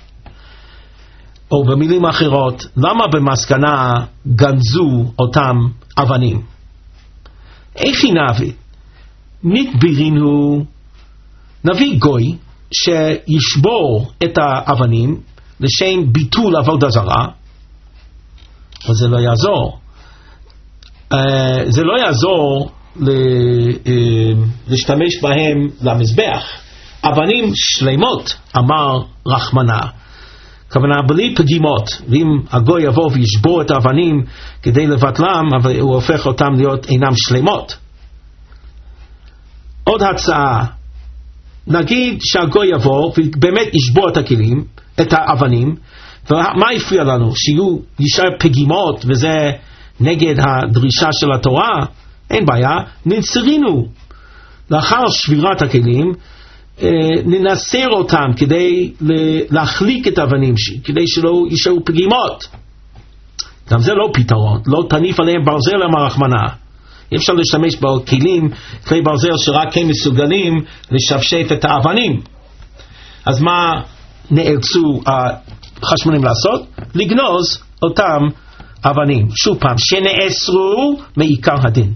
או במילים אחרות, למה במסקנה גנזו אותם אבנים? איכי נעביד? נתבירינו, נביא גוי שישבור את האבנים לשם ביטול עבודה זרה, אבל זה לא יעזור. Uh, זה לא יעזור ל, uh, להשתמש בהם למזבח. אבנים שלמות, אמר רחמנה, כוונה בלי פגימות, ואם הגוי יבוא וישבור את האבנים כדי לבטלם, אבל הוא הופך אותם להיות אינם שלמות. עוד הצעה, נגיד שהגוי יבוא ובאמת ישבור את הכלים, את האבנים, ומה יפריע לנו? שיהיו ישר פגימות וזה נגד הדרישה של התורה? אין בעיה, ננסרינו. לאחר שבירת הכלים, ננסר אותם כדי להחליק את האבנים, כדי שלא יישארו פגימות. גם זה לא פתרון, לא תניף עליהם ברזל למרחמנה. אי אפשר להשתמש בכלים, כלי ברזל שרק הם מסוגלים לשפשף את האבנים. אז מה נאלצו החשמונים לעשות? לגנוז אותם אבנים. שוב פעם, שנאסרו מעיקר הדין.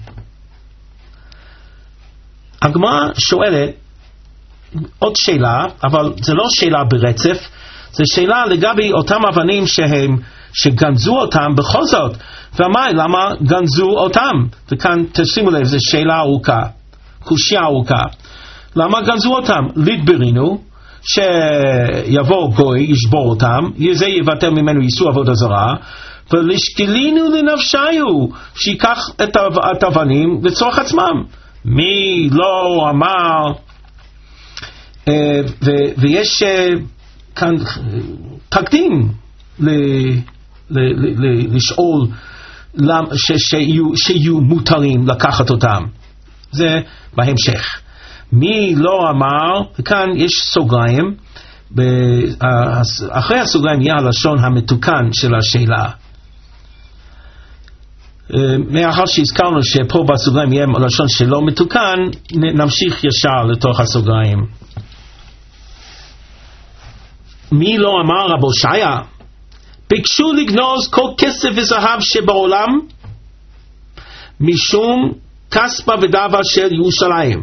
הגמרא שואלת עוד שאלה, אבל זה לא שאלה ברצף, זה שאלה לגבי אותם אבנים שהם, שגנזו אותם בכל זאת. ומה, למה גנזו אותם? וכאן תשימו לב, זו שאלה ארוכה, קושיה ארוכה. למה גנזו אותם? לדברינו, שיבוא גוי, ישבור אותם, זה יבטל ממנו איסור עבודה זרה, ולשקלינו לנפשיו, שיקח את האבנים לצורך עצמם. מי לא אמר, ויש כאן תקדים לשאול שיהיו מותרים לקחת אותם. זה בהמשך. מי לא אמר, וכאן יש סוגריים, אחרי הסוגריים יהיה הלשון המתוקן של השאלה. מאחר שהזכרנו שפה בסוגריים יהיה לשון שלא מתוקן, נמשיך ישר לתוך הסוגריים. מי לא אמר רב הושעיה? ביקשו לגנוז כל כסף וזהב שבעולם משום כספה ודבה של ירושלים.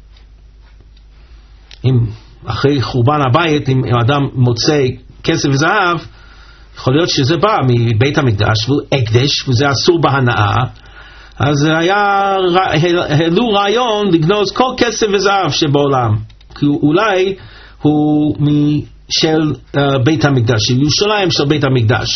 אם אחרי חורבן הבית, אם אדם מוצא כסף וזהב, יכול להיות שזה בא מבית המקדש והוא הקדש וזה אסור בהנאה, אז היה, העלו רעיון לגנוז כל כסף וזהב שבעולם, כי אולי הוא של uh, בית המקדש, של ירושלים של בית המקדש.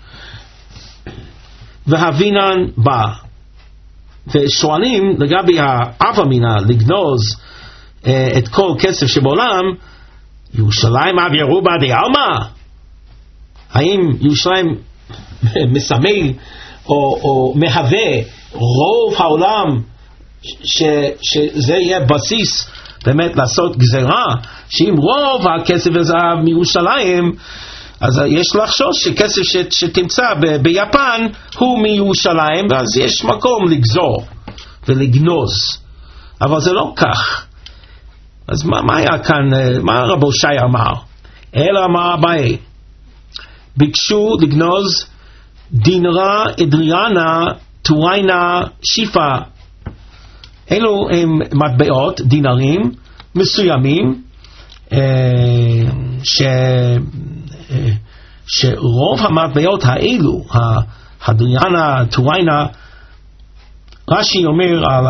והבינן בא ושואלים לגבי האב אמינא לגנוז uh, את כל כסף שבעולם, ירושלים אב ירובה די אלמה, האם ירושלים מסמל או, או מהווה רוב העולם, ש, שזה יהיה בסיס באמת לעשות גזרה, שאם רוב הכסף והזהב מירושלים, אז יש לחשוש שכסף ש, שתמצא ב, ביפן הוא מירושלים, ואז יש מקום לגזור ולגנוז, אבל זה לא כך. אז מה, מה היה כאן, מה רב הושעיה אמר? אלא אמר אביי, ביקשו לגנוז דינרה אדריאנה טוריינה שיפה. אלו הם מטבעות, דינרים מסוימים, ש... שרוב המטבעות האלו, הדריאנה טוריינה, רש"י אומר על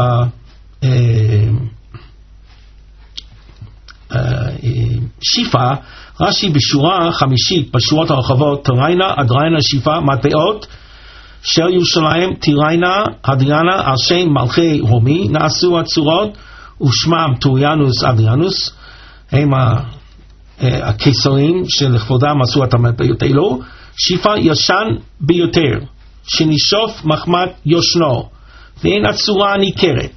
השיפה, רש"י בשורה חמישית, בשורות הרחבות, טוריינה, אדריאנה, שיפה, מטבעות של ירושלים, טיריינה, אדריאנה, על שם מלכי רומי, נעשו הצורות, ושמם טוריאנוס, אדריאנוס, הם הקיסרים שלכבודם עשו את המטבעות האלו. שיפה ישן ביותר, שנשוף מחמת יושנו, ואין הצורה ניכרת.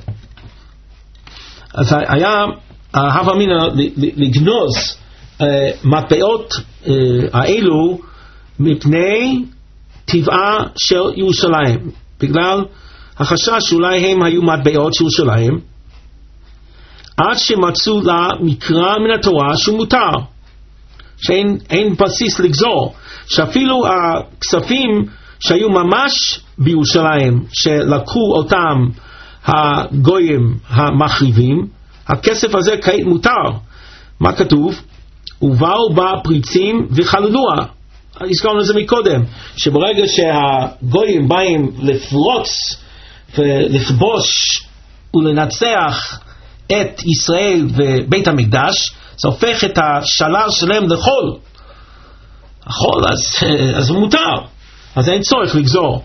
אז היה ההווה אמינא לגנוז מטבעות האלו מפני טבעה של ירושלים, בגלל החשש שאולי הם היו מטבעות של ירושלים, עד שמצאו לה מקרא מן התורה שהוא מותר, שאין אין בסיס לגזור, שאפילו הכספים שהיו ממש בירושלים, שלקחו אותם הגויים המחריבים, הכסף הזה כעת מותר. מה כתוב? ובאו בה פריצים וחללוה. הזכרנו את זה מקודם, שברגע שהגויים באים לפרוץ ולכבוש ולנצח את ישראל ובית המקדש, זה הופך את השלל שלהם לחול. החול, אז, אז הוא מותר, אז אין צורך לגזור.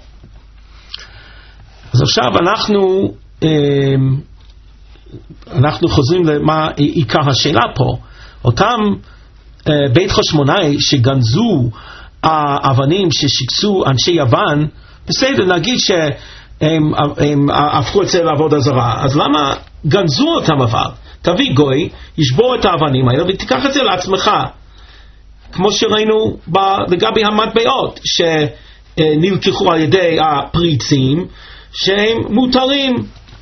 אז עכשיו אנחנו אנחנו חוזרים למה עיקר השאלה פה. אותם בית חשמונאי שגנזו האבנים ששיקצו אנשי יוון, בסדר, נגיד שהם הם הפכו את זה לעבודה זרה, אז למה גנזו אותם? אבל תביא גוי, ישבור את האבנים האלה ותיקח את זה לעצמך, כמו שראינו לגבי המטבעות שנלקחו על ידי הפריצים שהם מותרים.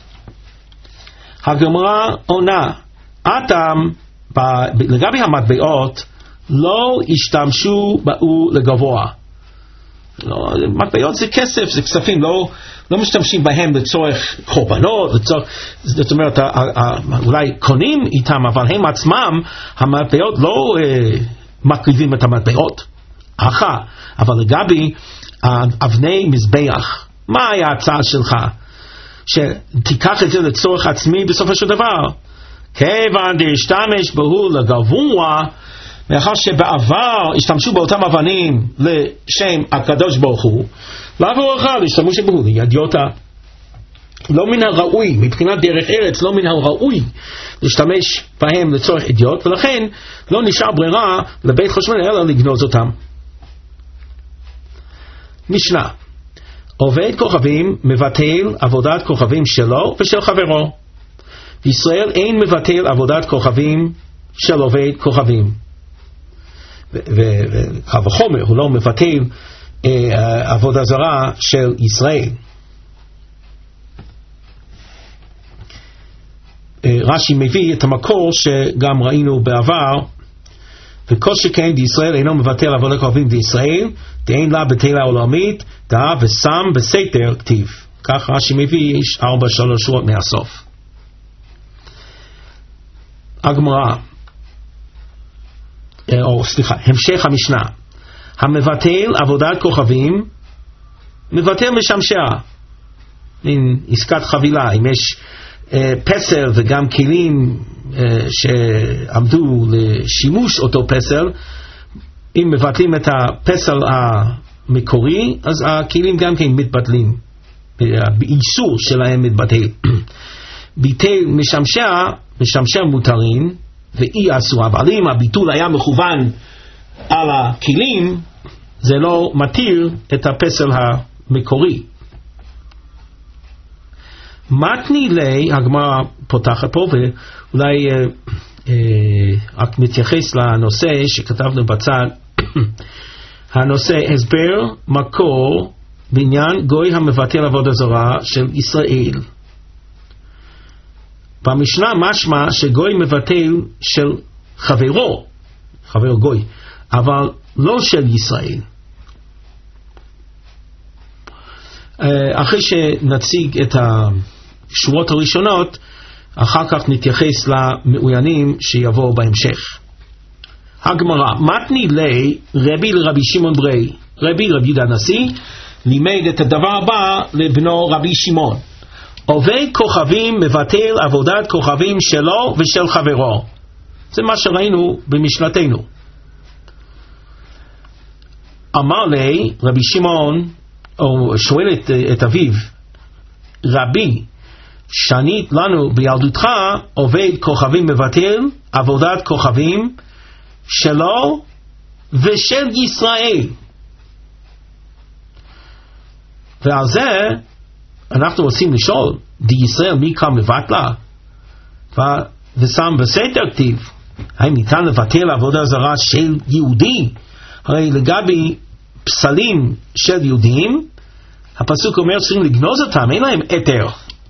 הגמרא עונה, אתם לגבי המטבעות לא השתמשו בו לגבוה. לא, מטבעות זה כסף, זה כספים, לא, לא משתמשים בהם לצורך קורבנות, לצורך, זאת אומרת, אולי קונים איתם, אבל הם עצמם, המטבעות לא אה, מקריבים את המטבעות. אחר, אבל לגבי אבני מזבח, מה היה ההצעה שלך? שתיקח את זה לצורך עצמי בסופו של דבר. כיוון דשתמש בהו לגבוה, מאחר שבעבר השתמשו באותם אבנים לשם הקדוש ברוך הוא, לעבור אחד השתמשו בהו לידיותה. לא מן הראוי, מבחינת דרך ארץ, לא מן הראוי להשתמש בהם לצורך אידיוט, ולכן לא נשאר ברירה לבית חשמונאי אלא לגנוז אותם. משנה, עובד כוכבים מבטל עבודת כוכבים שלו ושל חברו. בישראל אין מבטל עבודת כוכבים של עובד כוכבים. וחבר חומר הוא לא מבטל אה, עבודה זרה של ישראל. רש"י מביא את המקור שגם ראינו בעבר, וכל שכן דישראל אינו מבטל עבודת כוכבים דישראל, דאין לה בתלה עולמית, דאה ושם בסתר כתיב. כך רש"י מביא ארבע שלוש שורות מהסוף. הגמרא, או סליחה, המשך המשנה, המבטל עבודת כוכבים מבטל משמשיה, מין עסקת חבילה. אם יש אה, פסל וגם כלים אה, שעמדו לשימוש אותו פסל, אם מבטלים את הפסל המקורי, אז הכלים גם כן מתבטלים, באיסור שלהם מתבטל. ביטל משמשיה, משמשיה מותרים ואי אסור, אבל אם הביטול היה מכוון על הכלים, זה לא מתיר את הפסל המקורי. מתני לי, הגמרא פותחת פה, ואולי אה, אה, רק מתייחס לנושא שכתבנו בצד, הנושא הסבר מקור בעניין גוי המבטל עבודה זרה של ישראל. במשנה משמע שגוי מבטל של חברו, חבר גוי, אבל לא של ישראל. אחרי שנציג את השורות הראשונות, אחר כך נתייחס למעוינים שיבואו בהמשך. הגמרא, מתני לי רבי לרבי שמעון ברי, רבי רבי יהודה הנשיא לימד את הדבר הבא לבנו רבי שמעון: עובד כוכבים מבטל עבודת כוכבים שלו ושל חברו. זה מה שראינו במשנתנו. אמר לי רבי שמעון, או שואל את, את אביו, רבי, שנית לנו בילדותך עובד כוכבים מבטל עבודת כוכבים שלו ושל ישראל. ועל זה אנחנו רוצים לשאול, די ישראל מי כאן מבטלה? ושם בסתר כתיב, האם ניתן לבטל עבודה זרה של יהודי? הרי לגבי פסלים של יהודים, הפסוק אומר צריכים לגנוז אותם, אין להם היתר.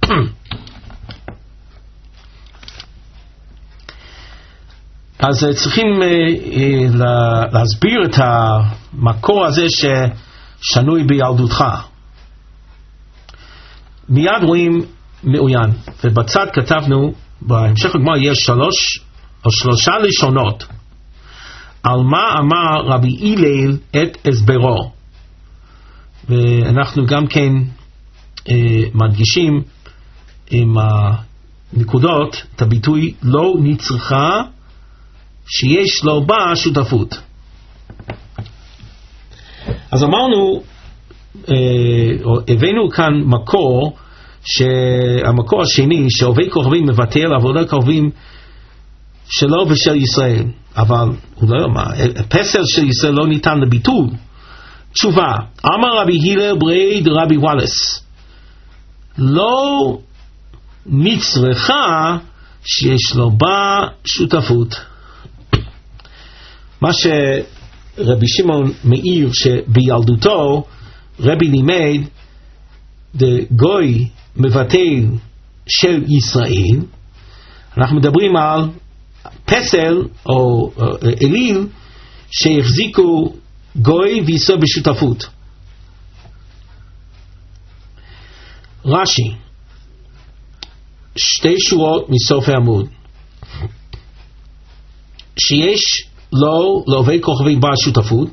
אז צריכים uh, uh, להסביר את המקור הזה ששנוי בילדותך. מיד רואים מעוין, ובצד כתבנו, בהמשך הגמרא יש שלוש או שלושה לשונות על מה אמר רבי הלל את הסברו, ואנחנו גם כן אה, מדגישים עם הנקודות את הביטוי לא נצרכה שיש לו בה שותפות. אז אמרנו, אה, הבאנו כאן מקור, שהמקור השני שעובד כוכבים מבטל עבודת כוכבים שלו ושל ישראל, אבל הוא לא אומר, הפסל של ישראל לא ניתן לביטול. תשובה, אמר רבי הלל ברי דרבי וואלס, לא נצרכה שיש לו בה שותפות. מה שרבי שמעון מאיר שבילדותו רבי לימד דגוי מבטל של ישראל, אנחנו מדברים על פסל או אליל שהחזיקו גוי וישראל בשותפות. רש"י, שתי שורות מסוף העמוד, שיש לו לעובד כוכבים בעל שותפות,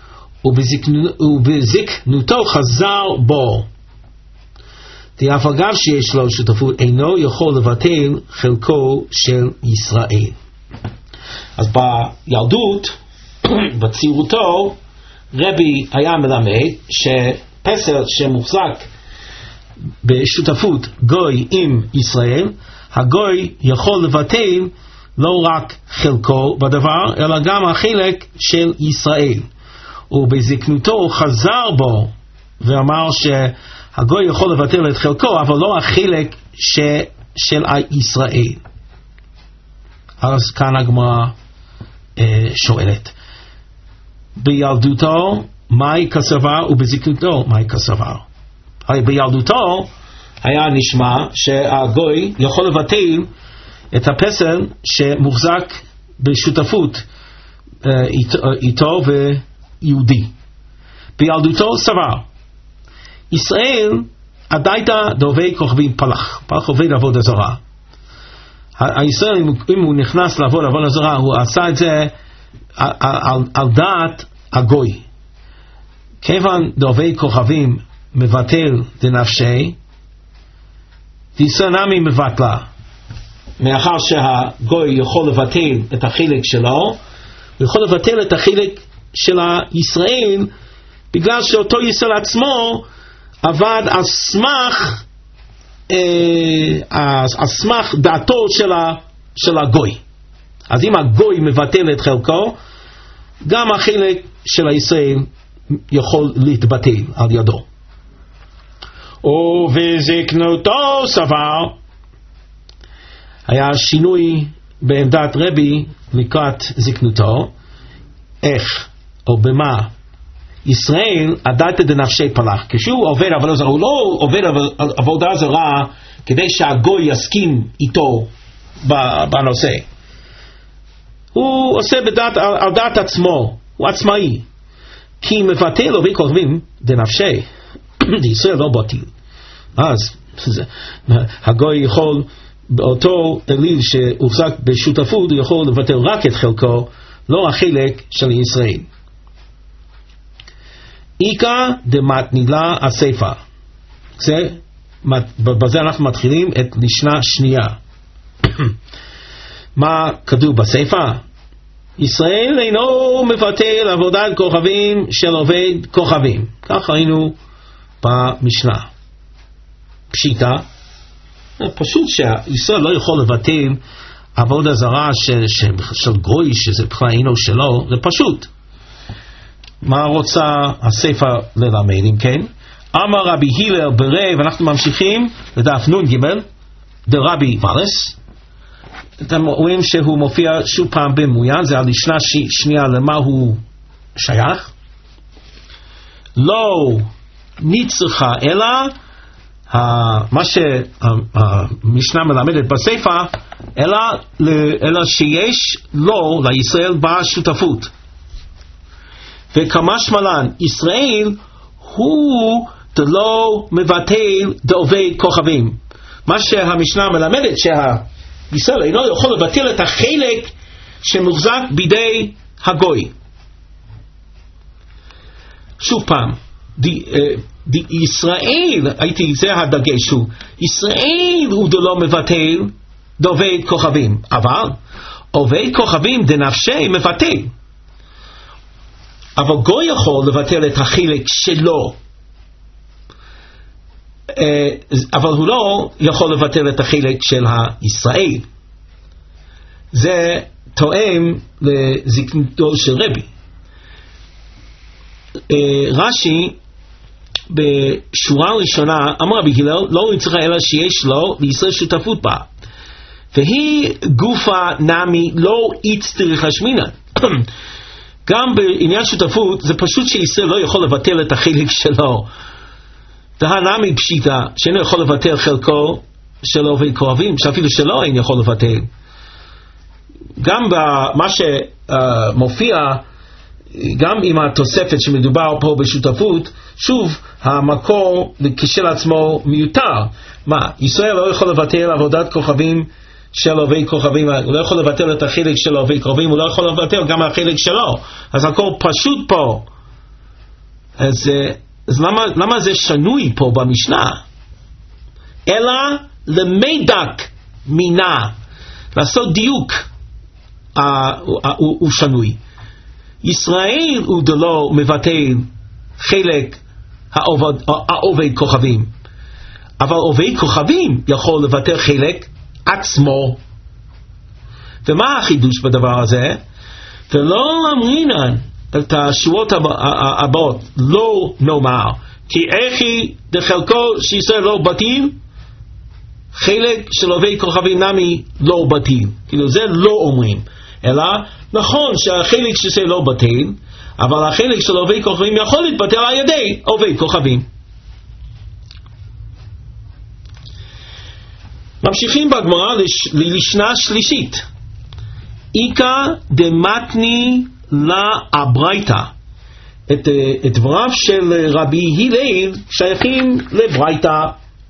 ובזקנותו חזר בו, אף אגב שיש לו שותפות אינו יכול לבטל חלקו של ישראל. אז בילדות, בצעירותו, רבי היה מלמד שפסל שמוחזק בשותפות גוי עם ישראל, הגוי יכול לבטל לא רק חלקו בדבר, אלא גם החלק של ישראל. ובזקנותו חזר בו ואמר שהגוי יכול לבטל את חלקו, אבל לא החלק ש... של ישראל. אז כאן הגמרא אה, שואלת, בילדותו מהי כסבר ובזקנותו מהי כסבר? הרי בילדותו היה נשמע שהגוי יכול לבטל את הפסל שמוחזק בשותפות איתו ויהודי. בילדותו סבר ישראל עדייתא דעובד כוכבים פלח. פלח עובד עבודה זרה. הישראל, אם הוא נכנס לעבוד עבודה זרה, הוא עשה את זה על, על, על דעת הגוי. כיוון דעובד כוכבים מבטל דנפשי, ישראל נמי מבטלה. מאחר שהגוי יכול לבטל את החלק שלו, הוא יכול לבטל את החלק של הישראל, בגלל שאותו ישראל עצמו עבד על סמך אה, על סמך דעתו של, ה, של הגוי. אז אם הגוי מבטל את חלקו, גם החלק של הישראל יכול להתבטל על ידו. ובזקנותו סבר, היה שינוי בעמדת רבי לקראת זקנותו. איך או במה? ישראל עדייתא דנפשי פלח. כשהוא עובד עבודה זרה, הוא לא עובד עבודה זרה כדי שהגוי יסכים איתו בנושא. הוא עושה בדעת, על, על דעת עצמו, הוא עצמאי. כי מבטל עובד כוכבים דנפשי, ישראל לא בטיל. אז הגוי יכול, באותו אליל שהוחזק בשותפות, הוא יכול לבטל רק את חלקו, לא החלק של ישראל. איקה דמתנילה הסיפה. זה, בזה אנחנו מתחילים את לשנה שנייה. מה כתוב בסיפה? ישראל אינו מבטל עבודת כוכבים של עובד כוכבים. כך ראינו במשנה. פשיטה, פשוט שישראל לא יכול לבטל עבודה זרה של, של, של גוי, שזה בכלל אינו שלו, זה פשוט. מה רוצה הסיפה ללמד? אם כן, אמר רבי הלל ברי, ואנחנו ממשיכים לדף נון ג' דרבי ולס. אתם רואים שהוא מופיע שוב פעם במוין, זה על לשנה שנייה למה הוא שייך. לא ניצחה אלא מה שהמשנה מלמדת בסיפה, אלא, אלא שיש לו לישראל בשותפות. וכמשמע לן ישראל הוא דלא מבטל דעובד כוכבים. מה שהמשנה מלמדת שישראל אינו יכול לבטל את החלק שמוחזק בידי הגוי. שוב פעם, די, די, ישראל, הייתי, זה הדגש הוא, ישראל הוא דלא מבטל דעובד כוכבים, אבל עובד כוכבים דנפשי מבטל. אבל גוי יכול לבטל את החלק שלו, אבל הוא לא יכול לבטל את החלק של הישראל. זה תואם לזקנותו של רבי. רש"י בשורה ראשונה אמר רבי הלל לא נצטרך אלא שיש לו לישראל שותפות בה, והיא גופה נמי לא יצטרך השמינן. גם בעניין שותפות זה פשוט שישראל לא יכול לבטל את החלק שלו. דהנמי פשיטה שאינו יכול לבטל חלקו של עובד כוכבים, שאפילו שלו אין יכול לבטל. גם במה שמופיע, גם עם התוספת שמדובר פה בשותפות, שוב המקור כשלעצמו מיותר. מה, ישראל לא יכול לבטל עבודת כוכבים של עובד כוכבים, הוא לא יכול לבטל את החלק של עובד כוכבים, הוא לא יכול לבטל גם החלק שלו. אז הכל פשוט פה. אז, אז למה, למה זה שנוי פה במשנה? אלא למדק מינה, לעשות דיוק, uh, הוא, הוא, הוא שנוי. ישראל הוא דלא מבטל חלק העובד, העובד כוכבים, אבל עובד כוכבים יכול לבטל חלק עצמו. ומה החידוש בדבר הזה? ולא אמרינן את השורות הבאות, לא נאמר כי איכי דחלקו שישראל לא בטיל, חלק של עובד כוכבים נמי לא בטיל. כאילו זה לא אומרים, אלא נכון שהחלק שישראל לא בטיל, אבל החלק של עובד כוכבים יכול להתבטל על ידי עובד כוכבים. ממשיכים בגמרא ללשנה שלישית. איקא דמתני לה הברייתא. את, את דבריו של רבי הלל שייכים לברייתא.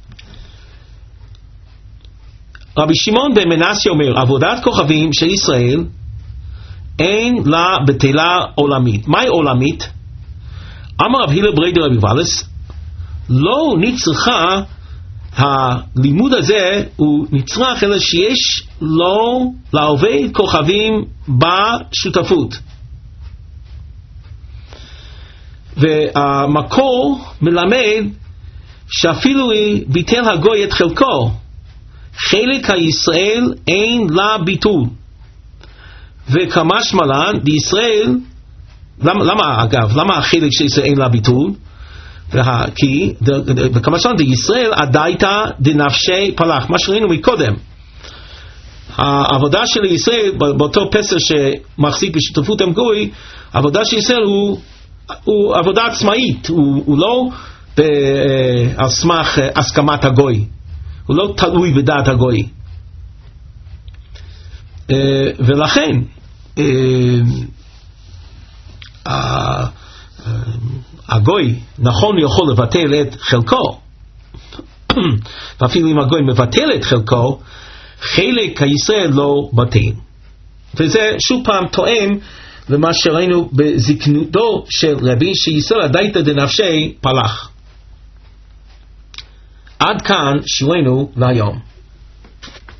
רבי שמעון בן מנסיה אומר, עבודת כוכבים של ישראל אין לה בטלה עולמית. מהי עולמית? אמר רב הלל בריידא רבי ולס, לא נצרכה, הלימוד הזה הוא נצרך, אלא שיש לו לעובד כוכבים בשותפות. והמקור מלמד שאפילו ביטל הגוי את חלקו, חלק הישראל אין לה ביטול. וכמשמע לן, בישראל, למה, למה אגב, למה החלק של ישראל אין לה ביטול? וה, כי, וכמשמע לן, בישראל עדייתא דנפשי פלח, מה שראינו מקודם. העבודה של ישראל, באותו פסל שמחזיק בשותפות עם גוי, העבודה של ישראל הוא, הוא עבודה עצמאית, הוא, הוא לא על סמך הסכמת הגוי, הוא לא תלוי בדעת הגוי. ולכן הגוי נכון יכול לבטל את חלקו, ואפילו אם הגוי מבטל את חלקו, חלק הישראל לא בטל. וזה שוב פעם תואם למה שראינו בזקנותו של רבי, שישראל עדייתא דנפשי פלח. עד כאן שיעורנו להיום.